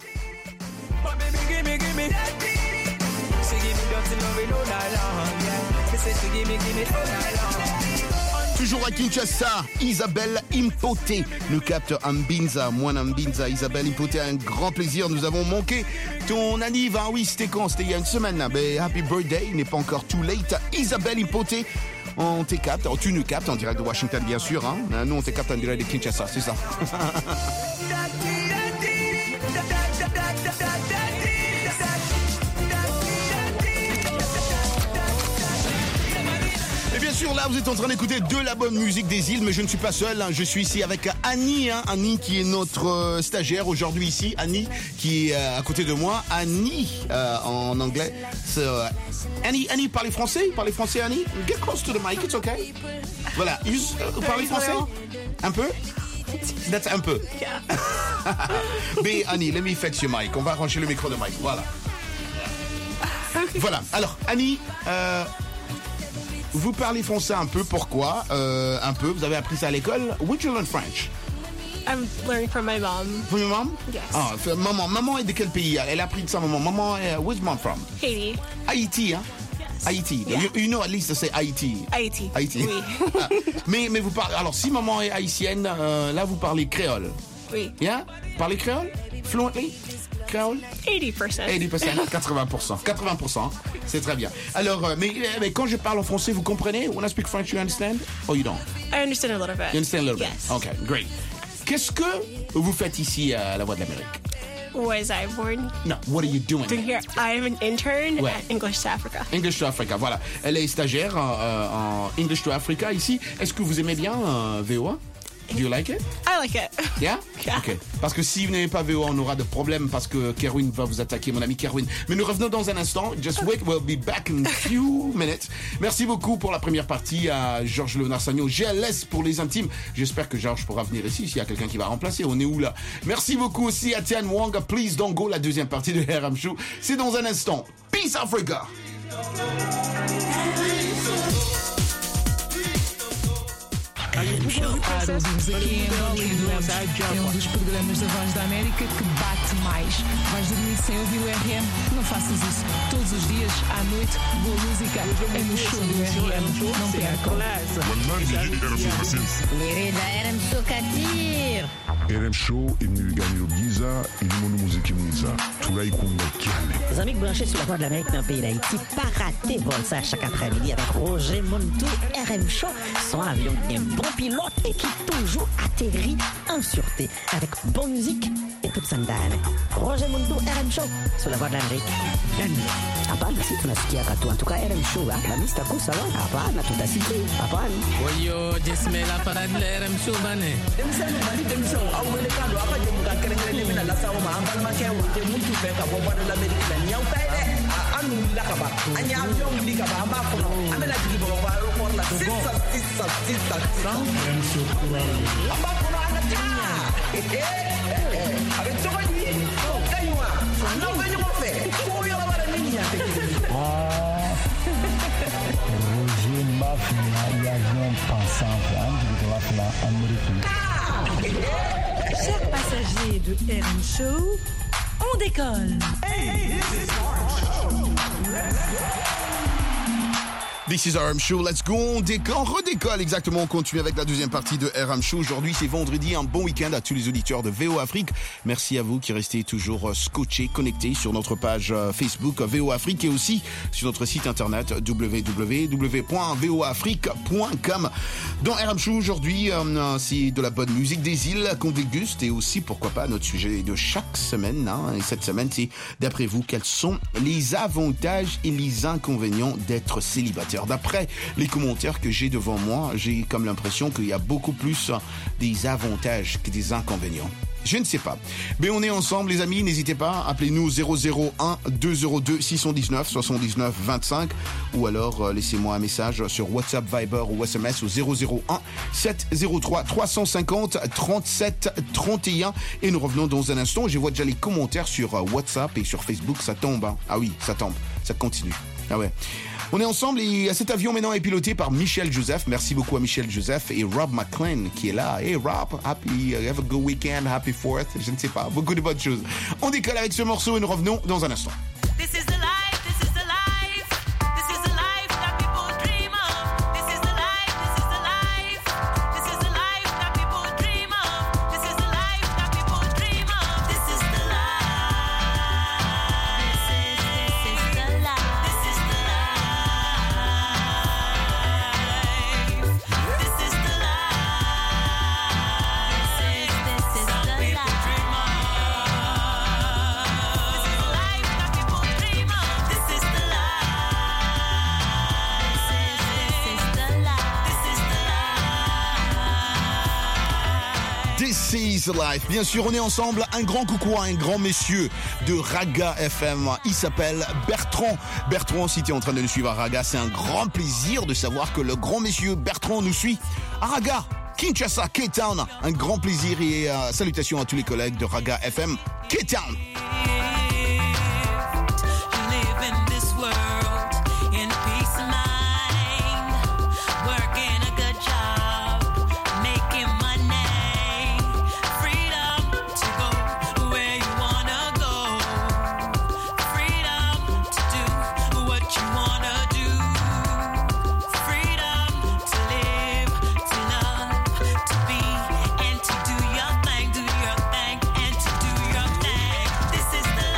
Toujours à Kinshasa, Isabelle Impoté nous capte en Mbinza, moi en Mbinza. Isabelle Impoté, un grand plaisir. Nous avons manqué ton anniv, hein, oui, c'était quand? C'était il y a une semaine. Ben, happy birthday, il n'est pas encore too late. Isabelle Impoté, on te capte, tu nous captes en direct de Washington, bien sûr. Hein. Nous, on te capte en direct de Kinshasa, c'est ça. Bien sûr, là, vous êtes en train d'écouter de la bonne musique des îles, mais je ne suis pas seul. Hein. Je suis ici avec Annie, hein. Annie qui est notre euh, stagiaire aujourd'hui ici. Annie qui est euh, à côté de moi. Annie euh, en anglais. Euh, Annie, Annie, parlez français, parlez français, Annie. Get close to the mic, it's okay. Voilà, Use, euh, vous parlez français, un peu. That's un peu. Mais Annie, let me fix your mic. On va arranger le micro de mic. Voilà. Voilà. Alors, Annie. Euh, Vous parlez français un peu, pourquoi euh, Un peu, vous avez appris ça à l'école. Would you learn French? I'm learning from my mom. From your mom? Yes. Ah, maman, maman est de quel pays? Elle a appris de ça, maman. Maman, uh, where's mom from? Haiti. Haïti, hein? Yes. Haïti. Yeah. You, you know at least to say Haïti. Haïti. Haïti. Oui. Ah, mais, mais vous parlez. Alors, si maman est haïtienne, euh, là, vous parlez créole. Oui. Yeah? Parlez créole? Fluently? Créole? eighty percent. eighty percent, quatre-vingts pour cent. quatre-vingts pour cent, c'est très bien. Alors, euh, mais, mais quand je parle en français, vous comprenez? When I speak French, you understand? Or you don't? I understand a little bit. You understand a little yes. bit? Okay, great. Qu'est-ce que vous faites ici à La Voix de l'Amérique? Was I born? No, what are you doing? Doing here, I am an intern Ouais. at English to Africa. English to Africa, voilà. Elle est stagiaire euh, en English to Africa ici. Est-ce que vous aimez bien euh, V O A? Do you like it? I like it. Yeah? Yeah. Ok. Parce que si vous n'avez pas V O A, on aura de problèmes parce que Kerwin va vous attaquer, mon ami Kerwin. Mais nous revenons dans un instant. Just wait, we'll be back in a few minutes. Merci beaucoup pour la première partie à Georges Léonard Sagnon, G L S pour les intimes. J'espère que Georges pourra venir ici s'il y a quelqu'un qui va remplacer. On est où là? Merci beaucoup aussi à Tian Wang. Please don't go, la deuxième partie de R M Show. C'est dans un instant. Peace Africa! Ouvimos aqui em Angola e Lemos é um dos programas da Voz da América que bate mais. Vais dormir sem ouvir o R M? Não faças isso. Todos os dias, à noite, boa música é no show do R M. Não percam. Lirida R M Show Katir. R M Show il gagne Giza, il monde musique Giza. Tout là il compte Les amis branchés sur la Voix de l'Amérique dans le pays d'Haïti, pas rater vol ça chaque après-midi avec Roger Montou, R M Show, son avion qui est un bon pilote et qui toujours atterrit en sûreté avec bonne musique et toute sandale. Roger Montou, R M Show, sur la Voix de l'Amérique. Hapana, si tunasikia katu. En tout cas, R M Show, la mista kusa wa. Hapana, tutasikia. Hapana. Oyo, jismela parade la R M Show bane. Demisano bali demisano awele kando apa je muka kerengere ne mina lasa o ma ambal ma kewo je muntu fe ka boba de l'Amérique la nyau taide anu la ka ba anya avion li ka ba ma ko amela jigi bo ba ro por la sissa sissa sissa R M Show amba ko na ta avec to ba ni o kaiwa na ba ni mo fe ko yo ba ni ni ya te Roger Mafia y avion pensant en Amérique. Chers passagers de R M Show, on décolle. Hey, this is R M Show. Let's go. This is R M Show, let's go, on décolle, on redécolle exactement, on continue avec la deuxième partie de R M Show. Aujourd'hui c'est vendredi, un bon week-end à tous les auditeurs de V O Afrique. Merci à vous qui restez toujours scotchés, connectés sur notre page Facebook V O Afrique et aussi sur notre site internet w w w point v o afrique point com. Dans R M Show aujourd'hui, euh, c'est de la bonne musique des îles qu'on déguste et aussi pourquoi pas notre sujet de chaque semaine. Hein. Et cette semaine c'est, d'après vous, quels sont les avantages et les inconvénients d'être célibataire? D'après les commentaires que j'ai devant moi, j'ai comme l'impression qu'il y a beaucoup plus des avantages que des inconvénients. Je ne sais pas. Mais on est ensemble, les amis. N'hésitez pas. Appelez-nous zéro zéro un deux zéro deux six un neuf soixante-dix-neuf vingt-cinq ou alors euh, laissez-moi un message sur WhatsApp, Viber ou S M S au zéro zéro un sept zéro trois trois cent cinquante trente-sept trente et un. Et nous revenons dans un instant. Je vois déjà les commentaires sur euh, WhatsApp et sur Facebook. Ça tombe. Hein. Ah oui, ça tombe. Ça continue. Ah ouais. On est ensemble et cet avion maintenant est piloté par Michel Joseph. Merci beaucoup à Michel Joseph et Rob McLean qui est là. Hey Rob, happy, have a good weekend, happy fourth. Je ne sais pas, beaucoup de bonnes choses. On décolle avec ce morceau et nous revenons dans un instant. This is the life, this is the life. This is the life that people dream of. This is the life, this is the life. This is the life that people dream of. This is the life that people dream of. This is the life. This is the life. This is the life. This is the life. This is this is the life. This is life. Bien sûr, on est ensemble. Un grand coucou à un grand monsieur de Raga F M. Il s'appelle Bertrand. Bertrand, si tu es en train de nous suivre à Raga, c'est un grand plaisir de savoir que le grand monsieur Bertrand nous suit à Raga, Kinshasa, K-Town. Un grand plaisir et euh, salutations à tous les collègues de Raga F M, K-Town. This is the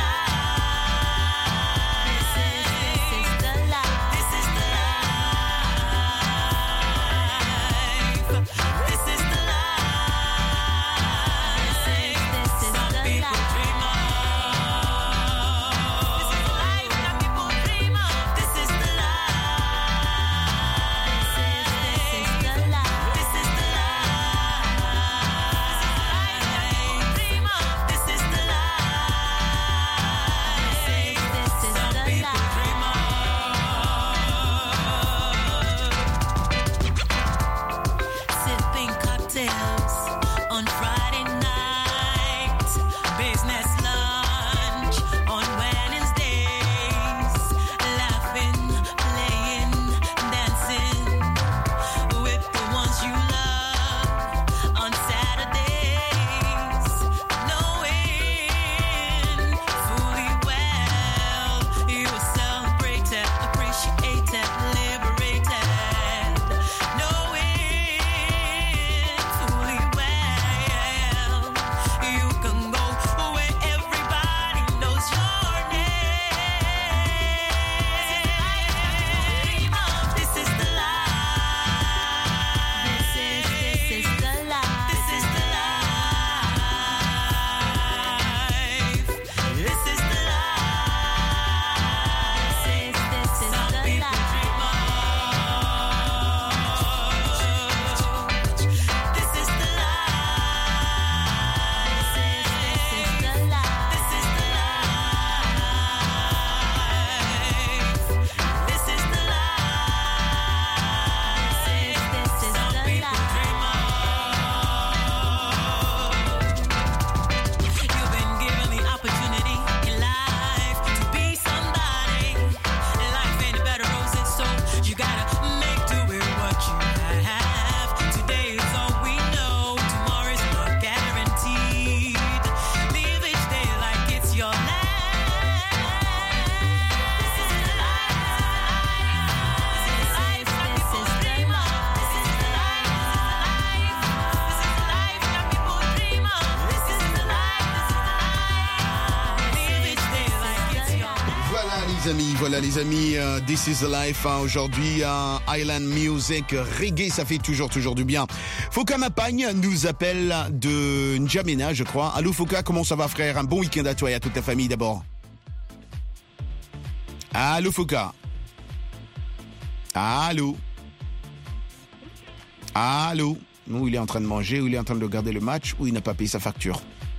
les amis, voilà les amis, uh, This is the Life, hein, aujourd'hui, uh, Island Music, reggae, ça fait toujours, toujours du bien. Foka Mapagne nous appelle de N'Djamena, je crois. Allô Foka, comment ça va frère? Un bon week-end à toi et à toute ta famille d'abord. Allô Foka. Allô. Allô. Ou il est en train de manger, ou il est en train de regarder le match, ou il n'a pas payé sa facture.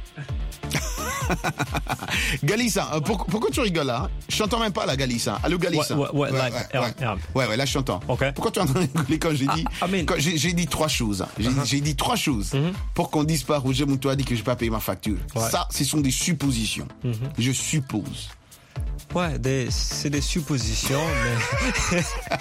Galissa, euh, pour, pourquoi tu rigoles là? Je t'entends même pas là, Galissa. Allô, Galissa. Ouais, ouais, ouais, ouais, like, ouais, yeah, ouais. yeah. ouais, ouais, là je t'entends. Okay. Pourquoi tu es en train de rigoler quand j'ai dit, I mean... quand j'ai, j'ai dit trois choses. J'ai, uh-huh. j'ai dit trois choses mm-hmm. pour qu'on dise pas Roger Moutou a dit que je vais pas payer ma facture. Ouais. Ça, ce sont des suppositions. Mm-hmm. Je suppose. Ouais, des, c'est des suppositions, mais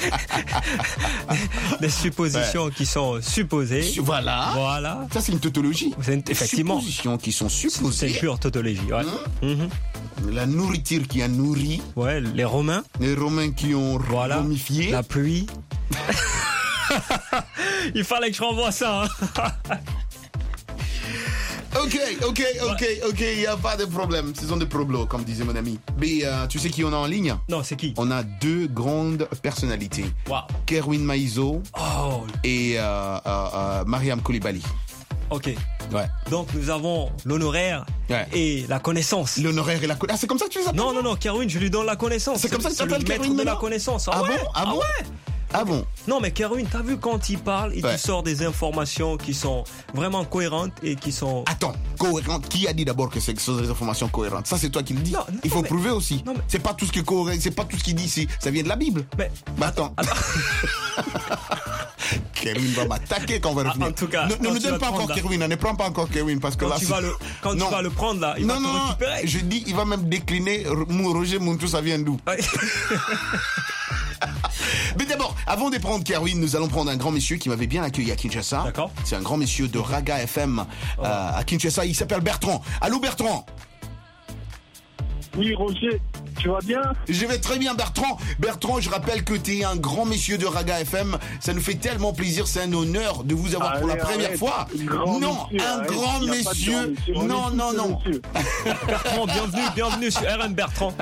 des suppositions ouais. qui sont supposées. Voilà. Voilà. Ça, c'est une tautologie. C'est une, effectivement. Des suppositions qui sont supposées. C'est une pure tautologie, ouais. Mmh. Mmh. La nourriture qui a nourri. Ouais, les Romains. Les Romains qui ont voilà. romifié. La pluie. Il fallait que je renvoie ça. Hein. Ok, ok, ok, ok, il n'y a pas de problème. Ce sont des problèmes, comme disait mon ami. Mais euh, tu sais qui on a en ligne? Non, c'est qui? On a deux grandes personnalités. Wow. Kerwin Maïzo oh. et euh, euh, euh, Mariam Koulibaly. Ok. Ouais. Donc nous avons l'honoraire ouais. et la connaissance. L'honoraire et la connaissance. Ah, c'est comme ça que tu les appelles? Non, non, non, Kerwin, je lui donne la connaissance. C'est, c'est comme ça que tu appelles Kerwin? C'est le maître de la connaissance. Ah, ah ouais? bon? Ah, ah bon? ouais? Ah bon? Non, mais Kerwin, t'as vu quand il parle, il ouais. te sort des informations qui sont vraiment cohérentes et qui sont... Attends, cohérentes. Qui a dit d'abord que c'est, que ce sont des informations cohérentes? Ça, c'est toi qui le dis. Non, non, il faut mais... prouver aussi. Non, mais... C'est pas tout ce qui est cohérent, c'est pas tout ce qu'il dit ici. Ça vient de la Bible. Mais, bah, attends. attends. Kerwin va m'attaquer quand on va revenir. En tout cas, ne nous donne pas encore là. Kerwin, ne prends pas encore Kerwin parce que quand là. Tu vas le, quand non. tu vas le prendre là, il non, va non, te récupérer. Non, je dis, il va même décliner. Roger Moutou, ça vient d'où? Mais d'abord, avant de prendre Kerwin, nous allons prendre un grand monsieur qui m'avait bien accueilli à Kinshasa. D'accord. C'est un grand monsieur de Raga F M oh. euh, à Kinshasa. Il s'appelle Bertrand. Allô Bertrand? Oui, Roger, tu vas bien? Je vais très bien, Bertrand. Bertrand, je rappelle que tu es un grand monsieur de Raga F M. Ça nous fait tellement plaisir, c'est un honneur de vous avoir Allez, pour la première arrête, fois. Non, monsieur, un arrête, grand monsieur. monsieur. Non, non, non. Monsieur. Bertrand, bienvenue, bienvenue sur R M Bertrand.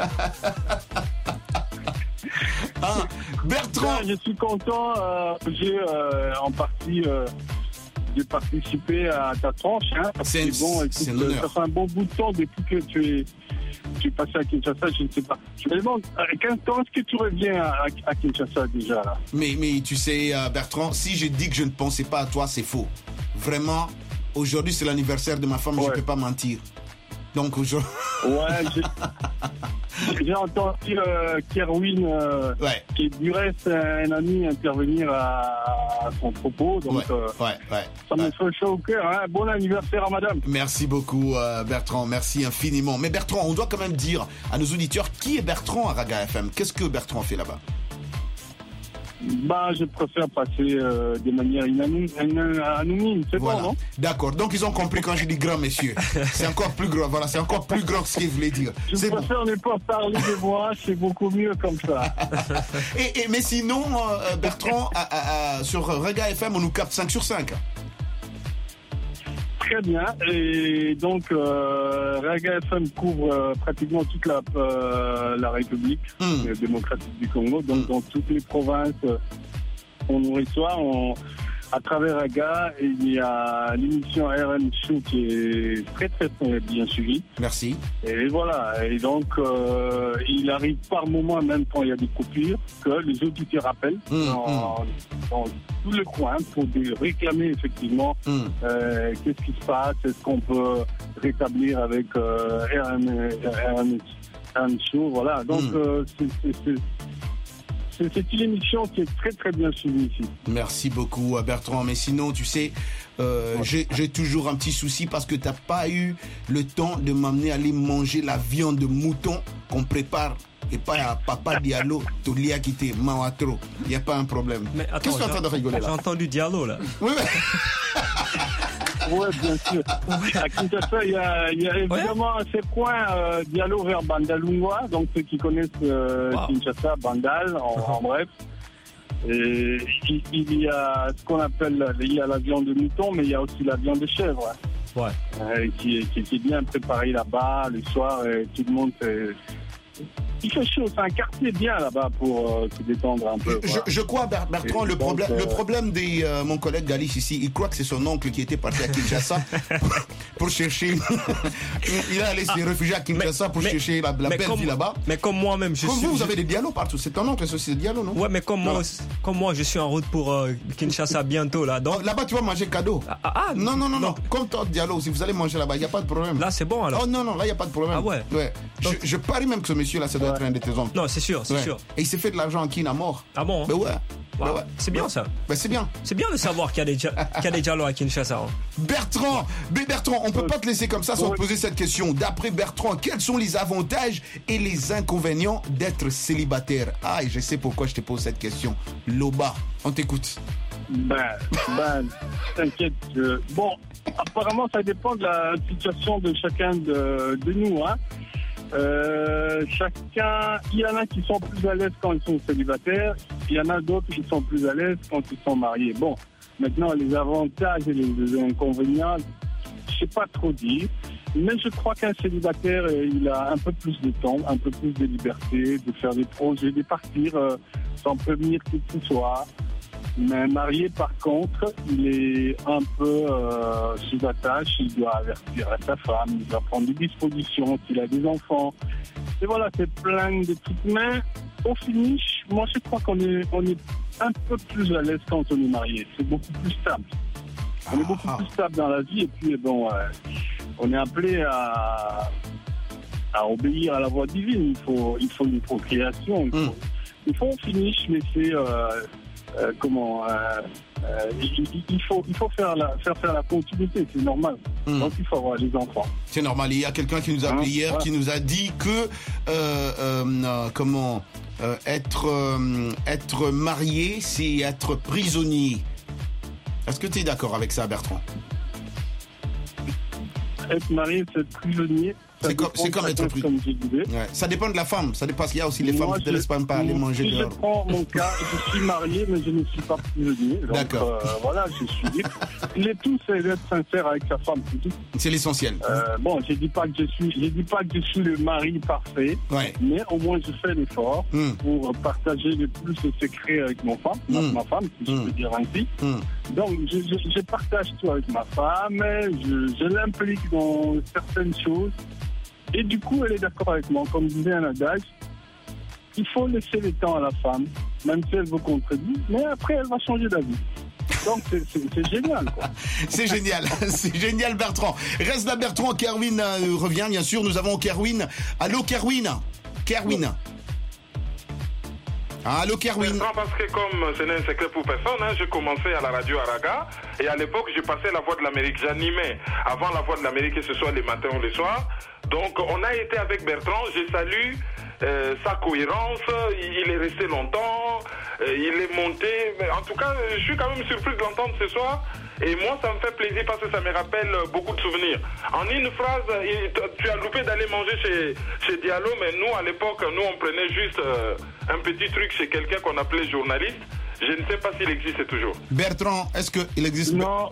Ah, Bertrand, je suis content. Euh, j'ai euh, en partie euh, j'ai participé à ta tranche. Hein, c'est, c'est bon. Écoute, c'est un honneur. Ça fait un bon bout de temps depuis que tu es tu es passé à Kinshasa. Je ne sais pas. Je me demande quand est-ce que tu reviens à, à Kinshasa déjà là? Mais mais tu sais, euh, Bertrand, si je dis que je ne pensais pas à toi, c'est faux. Vraiment, aujourd'hui c'est l'anniversaire de ma femme. Ouais. Je ne peux pas mentir. Donc aujourd'hui. Ouais. J'ai... J'ai entendu euh, Kerwin, euh, ouais. qui est du reste un ami, intervenir à, à son propos. Donc, ouais, euh, ouais, ouais, ça ouais. me fait chaud au cœur. Hein. Bon anniversaire à madame. Merci beaucoup, euh, Bertrand. Merci infiniment. Mais Bertrand, on doit quand même dire à nos auditeurs qui est Bertrand à Raga F M. Qu'est-ce que Bertrand fait là-bas? Bah, je préfère passer euh, de manière anonyme, c'est voilà. bon, non? D'accord, donc ils ont compris quand je dis grand monsieur. C'est encore plus grand, voilà, c'est encore plus grand que ce qu'il voulait dire. Je c'est préfère bon. ne pas parler de moi, c'est beaucoup mieux comme ça. et, et, mais sinon, euh, Bertrand, à, à, à, sur Raga F M, on nous capte cinq sur cinq. Très bien, et donc euh, Raga F M couvre euh, pratiquement toute la, euh, la République mm. démocratique du Congo, donc mm. dans toutes les provinces, euh, on nous reçoit, on, à travers Raga, il y a l'émission R M Show qui est très très, très bien suivie. Merci. Et voilà, et donc euh, il arrive par moment, même quand il y a des coupures, que les auditeurs rappellent mm. dans, dans tout le coin pour réclamer effectivement mm. euh, qu'est-ce qui se passe, est-ce qu'on peut rétablir avec euh, R M, R M, R M Show, voilà. Donc mm. euh, c'est, c'est, c'est c'est une émission qui est très très bien suivie ici. Merci beaucoup Bertrand, mais sinon tu sais, euh, ouais. j'ai, j'ai toujours un petit souci parce que tu n'as pas eu le temps de m'amener à aller manger la viande de mouton qu'on prépare. Et pas à Papa Diallo, Tolia Kité, Mawatro. Il n'y a pas un problème. Mais attends, qu'est-ce que tu es en train de rigoler là? J'ai entendu Diallo là. Oui, mais... Oui, bien sûr. À Kinshasa, il y a, il y a évidemment ouais. ces coins euh, Diallo vers Bandalungwa, donc ceux qui connaissent euh, wow. Kinshasa, Bandal, en, uh-huh. en bref. Et il, il y a ce qu'on appelle, il y a la viande de mouton, mais il y a aussi la viande de chèvre. Ouais. Euh, qui, qui, qui est bien préparée là-bas le soir, et tout le monde. Euh, il fait chaud, c'est un quartier bien là-bas pour euh, se détendre un peu. Je, je crois, Bertrand, le, donc, problème, euh... le problème de euh, mon collègue Galich ici, il croit que c'est son oncle qui était parti à Kinshasa pour chercher. Il est allé se réfugier à Kinshasa pour mais, chercher la, la belle comme, vie là-bas. Mais comme moi même, je comme suis. vous, vous je... avez des dialogues partout. C'est ton oncle, c'est des dialogues, non? Ouais, mais comme moi, comme moi, je suis en route pour euh, Kinshasa bientôt là. Donc oh, là-bas, tu vas manger cadeau. Ah, ah non, non, non, donc... non. Comme ton dialogue, si vous allez manger là-bas, il n'y a pas de problème. Là, c'est bon alors. Oh non, non, là, il n'y a pas de problème. Ah ouais. Ouais. Donc... Je, je parie même que ce monsieur-là, ça doit ouais. être un de tes oncles. Non, c'est sûr, c'est ouais. sûr. Et il s'est fait de l'argent en Kin à mort. Ah bon? Ben ouais. Wow. Ben ouais. C'est bien ben, ça. Ben c'est bien. C'est bien de savoir qu'il y a des, qu'il y a des dialogues à Kinshasa. Hein. Bertrand, mais Bertrand, on ne peut pas te laisser comme ça sans te poser cette question. D'après Bertrand, quels sont les avantages et les inconvénients d'être célibataire? Ah, et je sais pourquoi je te pose cette question. Loba, on t'écoute. Ben, ben, t'inquiète. Euh, bon, apparemment, ça dépend de la situation de chacun de, de nous, hein. Euh, chacun, il y en a qui sont plus à l'aise quand ils sont célibataires, il y en a d'autres qui sont plus à l'aise quand ils sont mariés. Bon, maintenant les avantages et les inconvénients, je sais pas trop dire, mais je crois qu'un célibataire, il a un peu plus de temps, un peu plus de liberté, de faire des projets, de partir euh, sans prévenir qui que ce soit. Mais marié, par contre, il est un peu euh, sous attache, il doit avertir à sa femme, il doit prendre des dispositions s'il a des enfants. Et voilà, c'est plein de trucs. Mais au finish, moi je crois qu'on est, on est un peu plus à l'aise quand on est marié. C'est beaucoup plus stable. On est beaucoup plus stable dans la vie et puis bon, euh, on est appelé à, à obéir à la voie divine. Il faut, il faut une procréation. Il faut, mm. il faut au finish laisser... Euh, Euh, comment euh, euh, il, il faut il faut faire la faire faire la continuité, c'est normal. Mmh. Donc il faut avoir des enfants. C'est normal. Il y a quelqu'un qui nous a appelé hein, hier, voilà. qui nous a dit que euh, euh, comment euh, être euh, être marié, c'est être prisonnier. Est-ce que tu es d'accord avec ça, Bertrand? Être marié, c'est être prisonnier. C'est comme, c'est comme être plus. Comme je disais. Ouais. Ça dépend de la femme. Ça dépend parce qu'il y a aussi les Moi, femmes qui ne te laissent pas aller manger si dehors. Je prends mon cas, je suis marié, mais je ne suis pas prisonnier. D'accord. Euh, voilà, je suis libre. Le tout, c'est d'être sincère avec sa femme. C'est tout. C'est l'essentiel. Euh, bon, je dis pas que je suis, je dis pas que je suis le mari parfait, ouais. mais au moins je fais l'effort mm. pour partager le plus de secrets avec mon femme, mm. ma femme, si mm. je peux dire ainsi. Mm. Donc, je, je, je partage tout avec ma femme, je, je l'implique dans certaines choses. Et du coup, elle est d'accord avec moi. Comme disait un adage, il faut laisser le temps à la femme, même si elle vous contredit, mais après, elle va changer d'avis. Donc, c'est, c'est, c'est génial, quoi. C'est génial, c'est génial, Bertrand. Reste là, Bertrand. Kerwin euh, revient, bien sûr. Nous avons Kerwin. Allô, Kerwin. Kerwin. Allô, Kerwin. Parce que comme ce n'est un secret pour personne, hein, j'ai commencé à la radio Araga et à l'époque, je passais la Voix de l'Amérique. J'animais avant la Voix de l'Amérique, que ce soit les matins ou les soirs. Donc, on a été avec Bertrand. Je salue euh, sa cohérence. Il est resté longtemps. Euh, il est monté. Mais en tout cas, je suis quand même surpris de l'entendre ce soir. Et moi, ça me fait plaisir parce que ça me rappelle beaucoup de souvenirs. En une phrase, tu as loupé d'aller manger chez, chez Diallo, mais nous, à l'époque, nous, on prenait juste euh, un petit truc chez quelqu'un qu'on appelait journaliste. Je ne sais pas s'il existe toujours. Bertrand, est-ce qu'il existe? Non.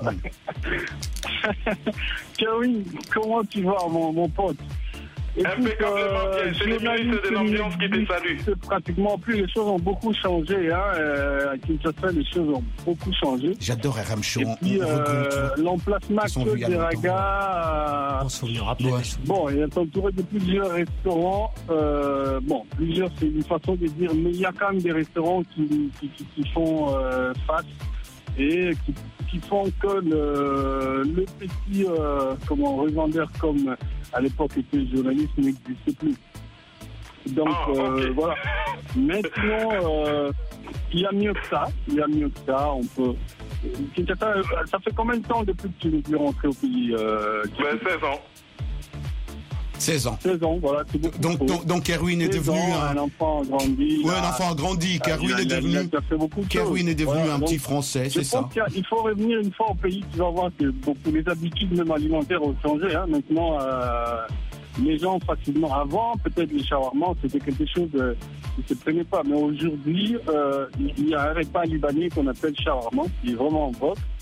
Kevin, comment tu vas, mon, mon pote? Impeccablement bien, c'est les ministres de l'ambiance qui te saluent. Pratiquement plus, les choses ont beaucoup changé. Hein. Euh, à Kinshasa, les choses ont beaucoup changé. J'adore R M Show. Et puis, euh, l'emplacement actuel des Raga. On se souvient rappeler. Ouais. Bon, il est entouré de plusieurs restaurants. Euh, bon, plusieurs, c'est une façon de dire, mais il y a quand même des restaurants qui, qui, qui, qui font euh, face et qui, qui font que le, le petit euh, comment, revendeur comme à l'époque était journaliste n'existe plus. Donc ah, okay. euh, voilà. Maintenant, euh, il y a mieux que ça. Il y a mieux que ça. On peut. Ça, ça fait combien de temps depuis que tu es rentré au pays euh, ben, seize ans. seize ans. seize ans, voilà. C'est donc, donc, donc, Kerwin est devenu ans, un, un enfant grandi. Oui, un enfant grandi. Kerwin est devenu. Kerwin est devenu voilà, un donc, petit Français, c'est ça. Il faut revenir une fois au pays. Tu vas voir que beaucoup les habitudes même alimentaires ont changé. Hein. Maintenant, euh, les gens facilement. Avant, peut-être les shawarma, c'était quelque chose de, qui ne se prenait pas. Mais aujourd'hui, euh, il y a un repas libanais qu'on appelle shawarma, qui est vraiment en vogue.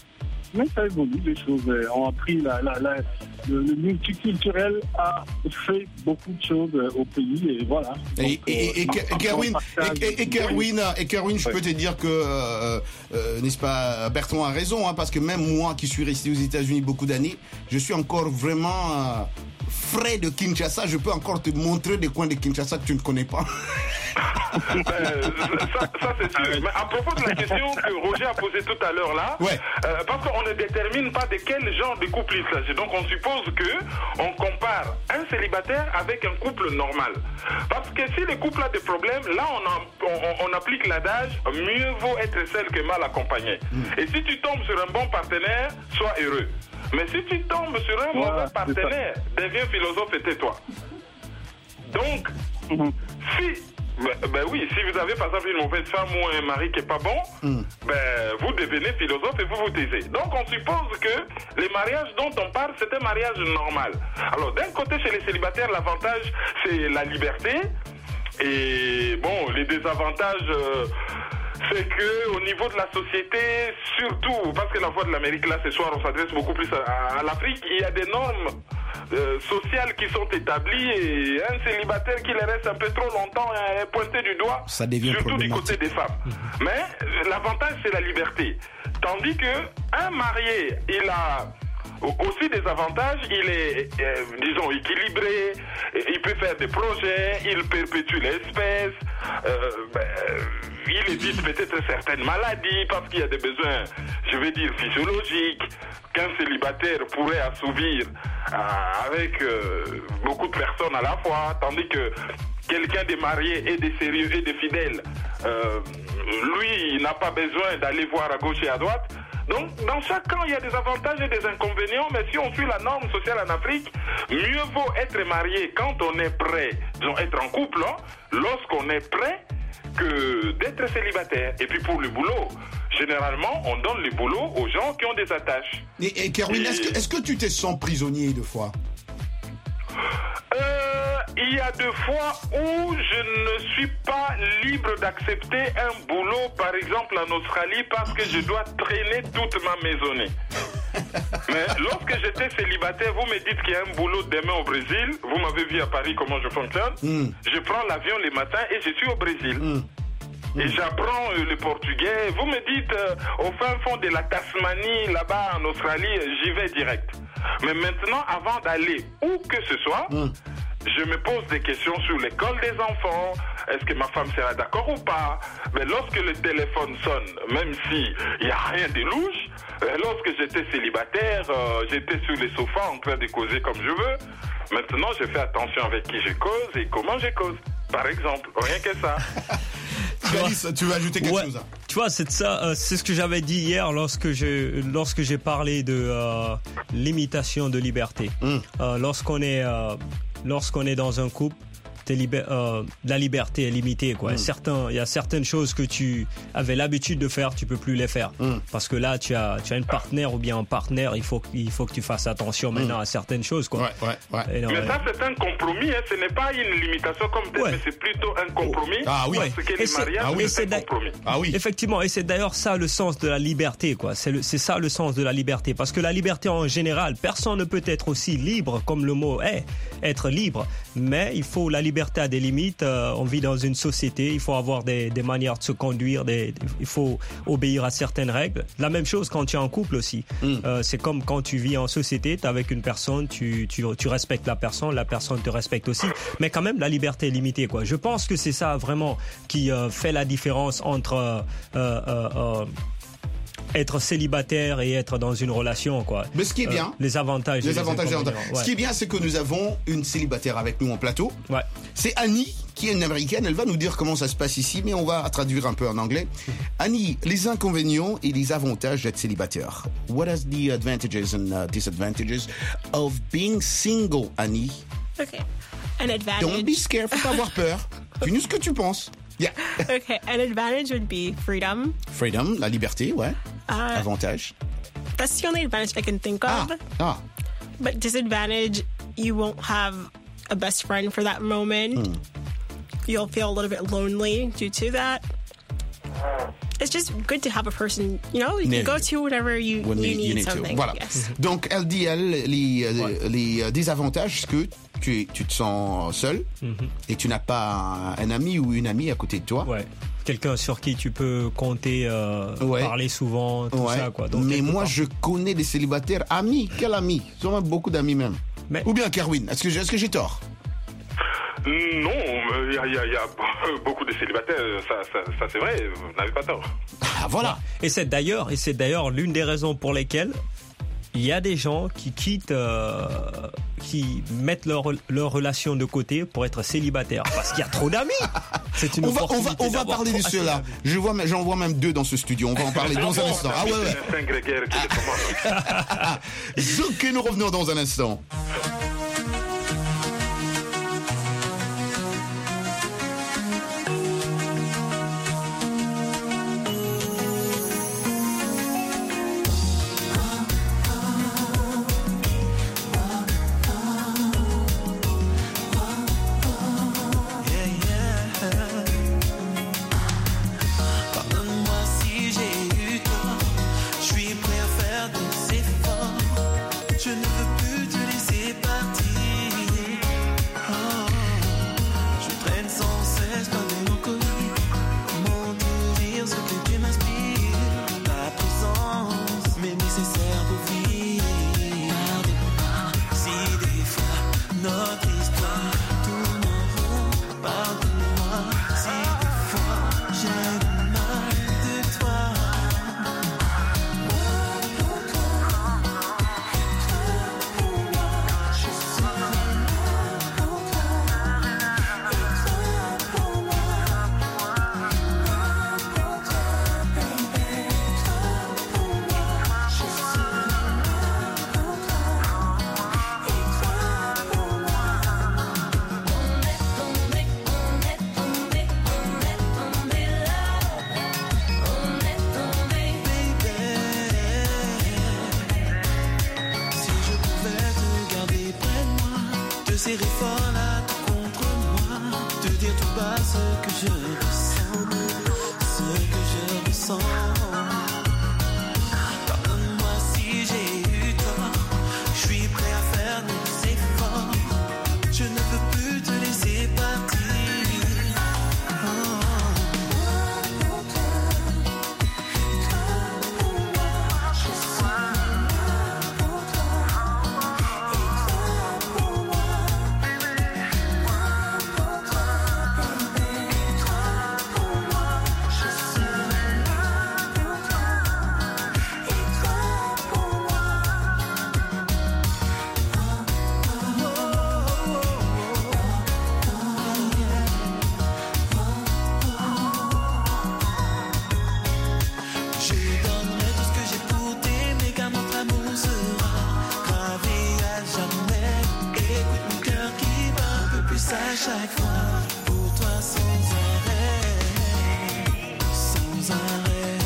mais ça évolue, les choses euh, ont appris, la, la, la, le, le multiculturel a fait beaucoup de choses euh, au pays et voilà. Et, Donc, et, et, et, euh, et Kerwin, partage- et, et, et Kerwin, et Kerwin, je Ouais. peux te dire que, euh, euh, n'est-ce pas, Bertrand a raison, hein, parce que même moi qui suis resté aux États-Unis beaucoup d'années, je suis encore vraiment euh, frais de Kinshasa. Je peux encore te montrer des coins de Kinshasa que tu ne connais pas. Ben, ça, ça c'est sûr. Mais à propos de la question que Roger a posée tout à l'heure là, Ouais. euh, parce qu'on ne détermine pas de quel genre de couple il s'agit. Donc on suppose que on compare un célibataire avec un couple normal. Parce que si le couple a des problèmes, là on, en- on, on applique l'adage mieux vaut être seul que mal accompagné. Et si tu tombes sur un bon partenaire, sois heureux. Mais si tu tombes sur un Voilà, mauvais c'est partenaire, deviens philosophe et tais-toi. Donc, si, ben, ben oui, si vous avez par exemple une mauvaise femme ou un mari qui est pas bon, ben vous devenez philosophe et vous vous taisez. Donc on suppose que les mariages dont on parle, c'est un mariage normal. Alors d'un côté chez les célibataires, l'avantage c'est la liberté et bon, les désavantages. euh, c'est que au niveau de la société, surtout parce que la voix de l'Amérique là ce soir on s'adresse beaucoup plus à, à l'Afrique, il y a des normes euh, sociales qui sont établies et un célibataire qui les reste un peu trop longtemps est pointé du doigt, Ça devient surtout du problématique. côté des femmes. Mais euh, l'avantage c'est la liberté, tandis que un marié il a aussi des avantages, il est, euh, disons, équilibré, il peut faire des projets, il perpétue l'espèce, euh, ben, il évite peut-être certaines maladies parce qu'il y a des besoins, je vais dire, physiologiques qu'un célibataire pourrait assouvir euh, avec euh, beaucoup de personnes à la fois, tandis que quelqu'un de marié et de sérieux et de fidèle, euh, lui, il n'a pas besoin d'aller voir à gauche et à droite. Donc, dans chaque camp, il y a des avantages et des inconvénients, mais si on suit la norme sociale en Afrique, mieux vaut être marié quand on est prêt, disons être en couple, hein, lorsqu'on est prêt, que d'être célibataire. Et puis pour le boulot, généralement, on donne le boulot aux gens qui ont des attaches. Et, et Kerwin, est-ce que, est-ce que tu te sens prisonnier de fois? Euh, il y a deux fois où je ne suis pas libre d'accepter un boulot, par exemple en Australie, parce que je dois traîner toute ma maisonnée. Mais lorsque j'étais célibataire, vous me dites qu'il y a un boulot demain au Brésil, vous m'avez vu à Paris comment je fonctionne, Mm. je prends l'avion les matins et je suis au Brésil. Mm. Et j'apprends euh, le portugais. Vous me dites, euh, au fin fond de la Tasmanie, là-bas en Australie, euh, j'y vais direct. Mais maintenant, avant d'aller où que ce soit, Mm. je me pose des questions sur l'école des enfants. Est-ce que ma femme sera d'accord ou pas? Mais lorsque le téléphone sonne, même si il n'y a rien de louche, euh, lorsque j'étais célibataire, euh, j'étais sur les sofas en train de causer comme je veux. Maintenant, je fais attention avec qui je cause et comment je cause. Par exemple, rien que ça. Alice, tu veux ajouter quelque Ouais. chose? Tu vois, c'est ça, euh, c'est ce que j'avais dit hier lorsque je, lorsque j'ai parlé de euh, limitation de liberté. Mm. Euh, lorsqu'on est, euh, lorsqu'on est dans un couple, t'es libé- euh, la liberté est limitée, quoi. Mm. Certains, il y a certaines choses que tu avais l'habitude de faire, tu peux plus les faire, Mm. parce que là, tu as, tu as une partenaire ou bien un partenaire, il faut, il faut que tu fasses attention maintenant à certaines choses, quoi. Ouais, ouais, ouais. Et non, Mais euh, ça, c'est un compromis. Hein. Ce n'est pas une limitation comme telle, Ouais. mais c'est plutôt un compromis. Ah oui. Parce que Et les c'est- mariages, ah oui, c'est un c'est d'a- compromis. Ah oui. Effectivement, et c'est d'ailleurs ça le sens de la liberté, quoi. C'est le- c'est ça le sens de la liberté, parce que la liberté en général, personne ne peut être aussi libre comme le mot est, être libre. Mais il faut la liberté à des limites. Euh, on vit dans une société, il faut avoir des, des manières de se conduire, des, il faut obéir à certaines règles. La même chose quand tu es en couple aussi. Mm. Euh, c'est comme quand tu vis en société, tu es avec une personne, tu, tu, tu respectes la personne, la personne te respecte aussi. Mais quand même, la liberté est limitée, quoi. Je pense que c'est ça vraiment qui euh, fait la différence entre euh, euh, euh, être célibataire et être dans une relation, quoi. Mais ce qui est bien, Euh, les avantages. et les avantages et les inconvénients, avantages. ouais. Ce qui est bien, c'est que nous avons une célibataire avec nous en plateau. Ouais. C'est Annie, qui est une américaine. Elle va nous dire comment ça se passe ici, mais on va traduire un peu en anglais. Annie, les inconvénients et les avantages d'être célibataire. What are the advantages and uh, disadvantages of being single, Annie? Okay. An advantage. Don't be scared, faut pas avoir peur. Tu nous ce que tu penses. Yeah. Okay. An advantage would be freedom. Freedom, la liberté, ouais. Uh, Avantage. That's the only advantage I can think of. Ah. But disadvantage, you won't have a best friend for that moment. Hmm. You'll feel a little bit lonely due to that. it's just good to have a person, you know, you Near can go you. to whenever you, When you you- need you need to. something. Voilà. Yes. Donc, elle dit, elle, les, euh, les euh, désavantages, c'est que tu, es- tu te sens seul et tu n'as pas un, un ami ou une amie à côté de toi. Ouais. Quelqu'un sur qui tu peux compter, euh, Ouais. parler souvent, tout Ouais. ça, quoi. Donc, Mais quelque moi, part- je connais des célibataires amis. Quel ami? Ils ont même beaucoup d'amis même. Ou bien Kerwin, est-ce que j'ai, est-ce que j'ai tort? Non, il y, a- y a- y a beaucoup de célibataires, ça, ça, ça c'est vrai, vous n'avez pas tort. Ah, voilà. Et c'est d'ailleurs, et c'est d'ailleurs l'une des raisons pour lesquelles il y a des gens qui quittent, euh, qui mettent leur, leur relation de côté pour être célibataires. Parce qu'il y a trop d'amis. C'est une On va, on va, opportunité on va d'avoir parler de trop assez cela. d'amis. Je vois, j'en vois même deux dans ce studio. On va en parler dans un instant. Ah ouais, ouais. C'est un grégaire qui le commande. Ok, nous revenons dans un instant. Pardonne-moi si j'ai eu tort. Je suis prêt à faire des efforts. Je ne veux plus te laisser partir. Oh, je traîne sans cesse ma mélancolie. Comment te dire ce que tu m'inspires? Ta présence m'est nécessaire pour vivre. Pardonne-moi si des fois notre histoire tourne en rond. Pardonne-moi si des fois j'ai le mal de toi. Si je pouvais te garder près de moi, te serrer fort là tout contre moi, te dire tout bas ce que je ressens, ce que je ressens. Pardonne-moi si j'ai eu tort, je suis prêt à faire des efforts, je ne veux plus te laisser partir. Oh. Je donnerai tout ce que j'ai pour t'aimer, car notre amour sera gravé à jamais. Écoute mon cœur qui bat un peu plus à chaque fois, pour toi sans arrêt, sans arrêt.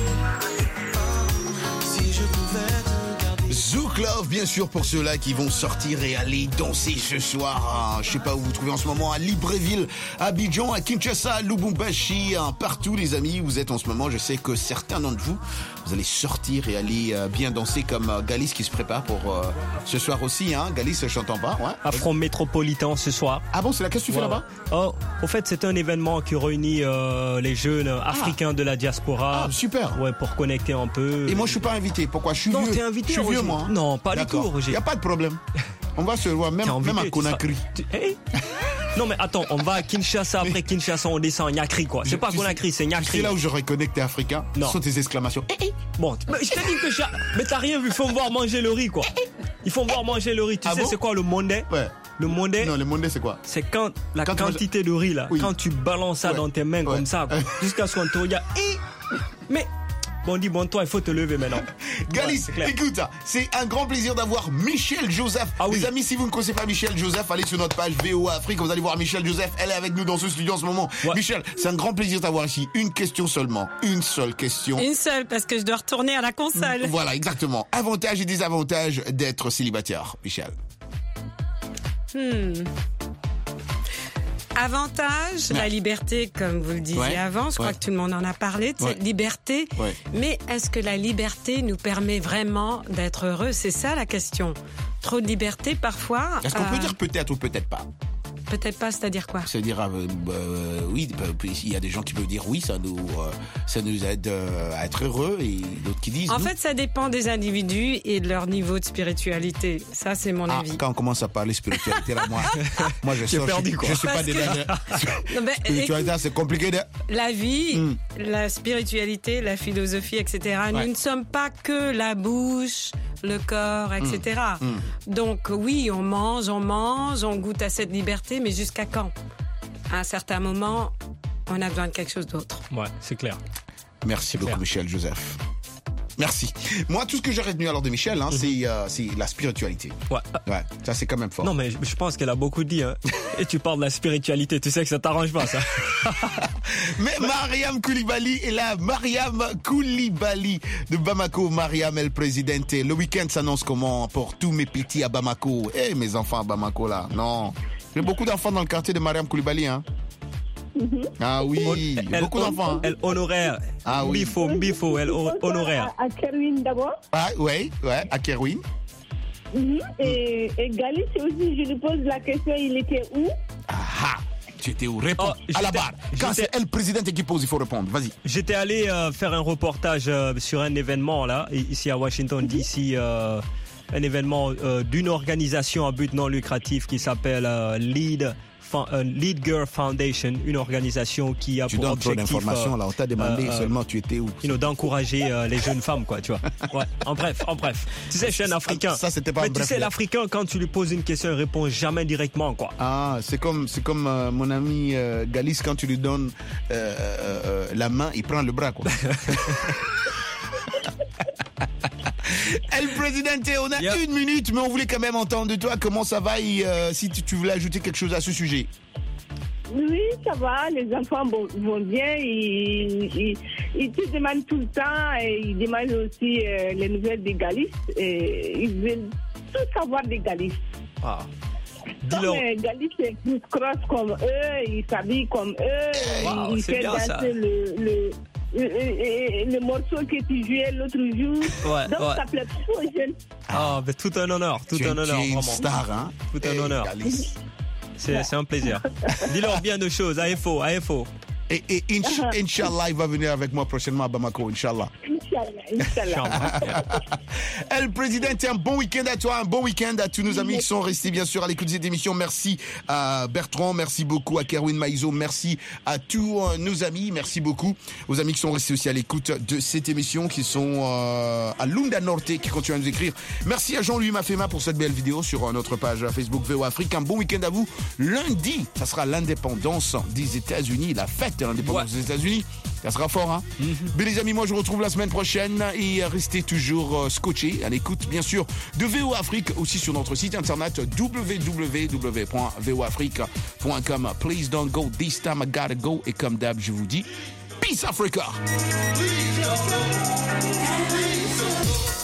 Si je pouvais te garder. Zouk Love, bien sûr, pour ceux-là qui vont sortir et aller danser ce soir. à, je sais pas où vous vous trouvez en ce moment, à Libreville, à Abidjan, à Kinshasa, à Lubumbashi, hein, partout les amis. Vous êtes en ce moment. Je sais que certains d'entre vous, vous allez sortir et aller euh, bien danser comme euh, Galis qui se prépare pour euh, ce soir aussi. Hein. Galis, je t'entends pas. Ouais. Afro Métropolitain ce soir. Ah bon, c'est là, qu'est-ce que tu fais Ouais, là-bas? Oh, au fait, c'est un événement qui réunit euh, les jeunes africains de la diaspora. Ah, super. Ouais, pour connecter un peu. Et moi, je suis pas invité. Pourquoi? Je suis Non, vieux. t'es invité, Je suis vieux, Roger. moi. hein. Non, pas du tout, Roger. Il y a pas de problème. On va se voir même, T'es invité, même à tu Conakry. seras- tu- hey Non, mais attends, on va à Kinshasa, après Kinshasa, on descend à Nyakri, quoi. C'est Je- pas tu Conakry, sais- c'est tu Nyakri. sais là où je reconnais que t'es africain? Non. Ce sont tes exclamations. Eh, eh. Bon, mais je t'ai dit que j'ai... Mais t'as rien vu, il faut me voir manger le riz, quoi. Il faut me voir manger le riz. Tu Ah sais, bon c'est quoi le mondé? Ouais. Le mondé, Non, le mondé, c'est quoi? c'est quand la Quand tu manges- quantité de riz, là, Oui. quand tu balances ça Ouais. dans tes mains Ouais. comme ça, quoi, jusqu'à ce qu'on te regarde. Eh mais, bon, dis, bon, toi, il faut te lever maintenant. Galis, Ouais, c'est clair. écoute, c'est un grand plaisir d'avoir Michel Joseph. Ah oui. Les amis, si vous ne connaissez pas Michel Joseph, allez sur notre page V O A Afrique, vous allez voir Michel Joseph. Elle est avec nous dans ce studio en ce moment. Ouais. Michel, c'est un grand plaisir d'avoir ici. Une question seulement. Une seule question. Une seule, parce que je dois retourner à la console. Voilà, exactement. Avantages et désavantages d'être célibataire, Michel. Hmm. Avantage, Ouais. la liberté, comme vous le disiez Ouais. avant, je crois Ouais. que tout le monde en a parlé, de cette Ouais. liberté. Ouais. Mais est-ce que la liberté nous permet vraiment d'être heureux? C'est ça la question. Trop de liberté parfois. Est-ce qu'on peut euh, dire peut-être ou peut-être pas? Peut-être pas, c'est-à-dire quoi? C'est-à-dire, euh, euh, oui, il y a des gens qui peuvent dire oui, ça nous, euh, ça nous aide euh, à être heureux, et d'autres qui disent En non. fait, ça dépend des individus et de leur niveau de spiritualité. Ça, c'est mon Ah, avis. quand on commence à parler spiritualité, là, moi, moi je J'ai sors, perdu, je, quoi. je suis pas Parce des que- Non, ben, spiritualité, c'est compliqué de... La vie, Mm. la spiritualité, la philosophie, et cetera. Ouais. Nous ne sommes pas que la bouche, le corps, et cetera. Mm. Donc oui, on mange, on mange, on goûte à cette liberté, mais jusqu'à quand? À un certain moment, on a besoin de quelque chose d'autre. Ouais, c'est clair. Merci beaucoup, Michel Joseph. Merci. Moi, tout ce que j'ai retenu alors de Michel, hein, c'est, euh, c'est la spiritualité. Ouais. Ouais, ça c'est quand même fort. Non, mais je, je pense qu'elle a beaucoup dit. Hein. Et tu parles de la spiritualité, tu sais que ça t'arrange pas, ça. Mais Mariam Koulibaly est là. Mariam Koulibaly de Bamako. Mariam El Presidente. Le week-end s'annonce comment pour tous mes petits à Bamako? Eh, mes enfants à Bamako, là. Non. J'ai beaucoup d'enfants dans le quartier de Mariam Koulibaly, hein. Ah oui, il y a Elle, beaucoup d'enfants. hein. elle honoraire. Ah oui. Bifo, bifo, elle ho- honoraire. À Kerwin d'abord. Ah, ouais, ouais, à Kerwin. Mhm. Et, et Galice aussi, je lui pose la question, il était où? Ah, tu étais où? Réponds Oh, à la j'étais- barre. Quand j'étais- c'est elle, présidente, qui pose, il faut répondre. Vas-y. J'étais allé euh, faire un reportage euh, sur un événement là, i- ici à Washington D C, euh, un événement euh, d'une organisation à but non lucratif qui s'appelle euh, Lead, Fo- euh, Lead Girl Foundation, une organisation qui a Tu pour donnes trop objectif d'informations, là. On t'a demandé euh, euh, seulement tu étais où. you know, d'encourager euh, les jeunes femmes, quoi, tu vois. Ouais. En bref, en bref. Tu sais, je suis un Africain. Ça, c'était pas un Mais tu bref, sais, là. l'Africain, quand tu lui poses une question, il répond jamais directement, quoi. Ah, c'est comme, c'est comme euh, mon ami euh, Galice, quand tu lui donnes euh, euh, euh, la main, il prend le bras, quoi. El Presidente, on a une minute, mais on voulait quand même entendre de toi comment ça va et euh, si tu, tu voulais ajouter quelque chose à ce sujet. Oui, ça va, les enfants bon, vont bien, ils, ils, ils te demandent tout le temps, et ils demandent aussi euh, les nouvelles des Galice, et ils veulent tout savoir des Galice. Ah. Comme Dis-leur. euh, Galice est plus cross comme eux, ils s'habillent comme eux, Wow, ils c'est font bien, danser ça. le, le, le, le- le morceau que tu jouais l'autre jour. Ouais, Donc ouais. ça plaît beaucoup aux jeunes. Ah, mais tout un honneur, tout Tu es- un tu honneur, es une vraiment. star, hein. Tout un Eh, honneur. Galice. C'est c'est un plaisir. Dis-leur bien de choses, A F O, A F O. Et, et Inch- Inch'Allah, il va venir avec moi prochainement à Bamako, Inch'Allah. Inch'Allah, Inch'Allah. El Presidente, un bon week-end à toi, un bon week-end à tous nos amis qui sont restés bien sûr à l'écoute de cette émission. Merci à Bertrand, merci beaucoup à Kerwin Maïzo, merci à tous euh, nos amis, merci beaucoup aux amis qui sont restés aussi à l'écoute de cette émission, qui sont euh, à Lunda Norte, qui continuent à nous écrire. Merci à Jean-Louis Mafema pour cette belle vidéo sur euh, notre page Facebook V O Afrique. Un bon week-end à vous. Lundi, ça sera l'indépendance des États-Unis, la fête de l'indépendance des États-Unis. Ça sera fort, hein? Mais les amis, moi je vous retrouve la semaine prochaine et restez toujours euh, scotchés à l'écoute, bien sûr, de V O Afrique, aussi sur notre site internet w w w point v o afrique point com. Please don't go, this time I gotta go. Et comme d'hab, je vous dis, Peace Africa! Peace Africa.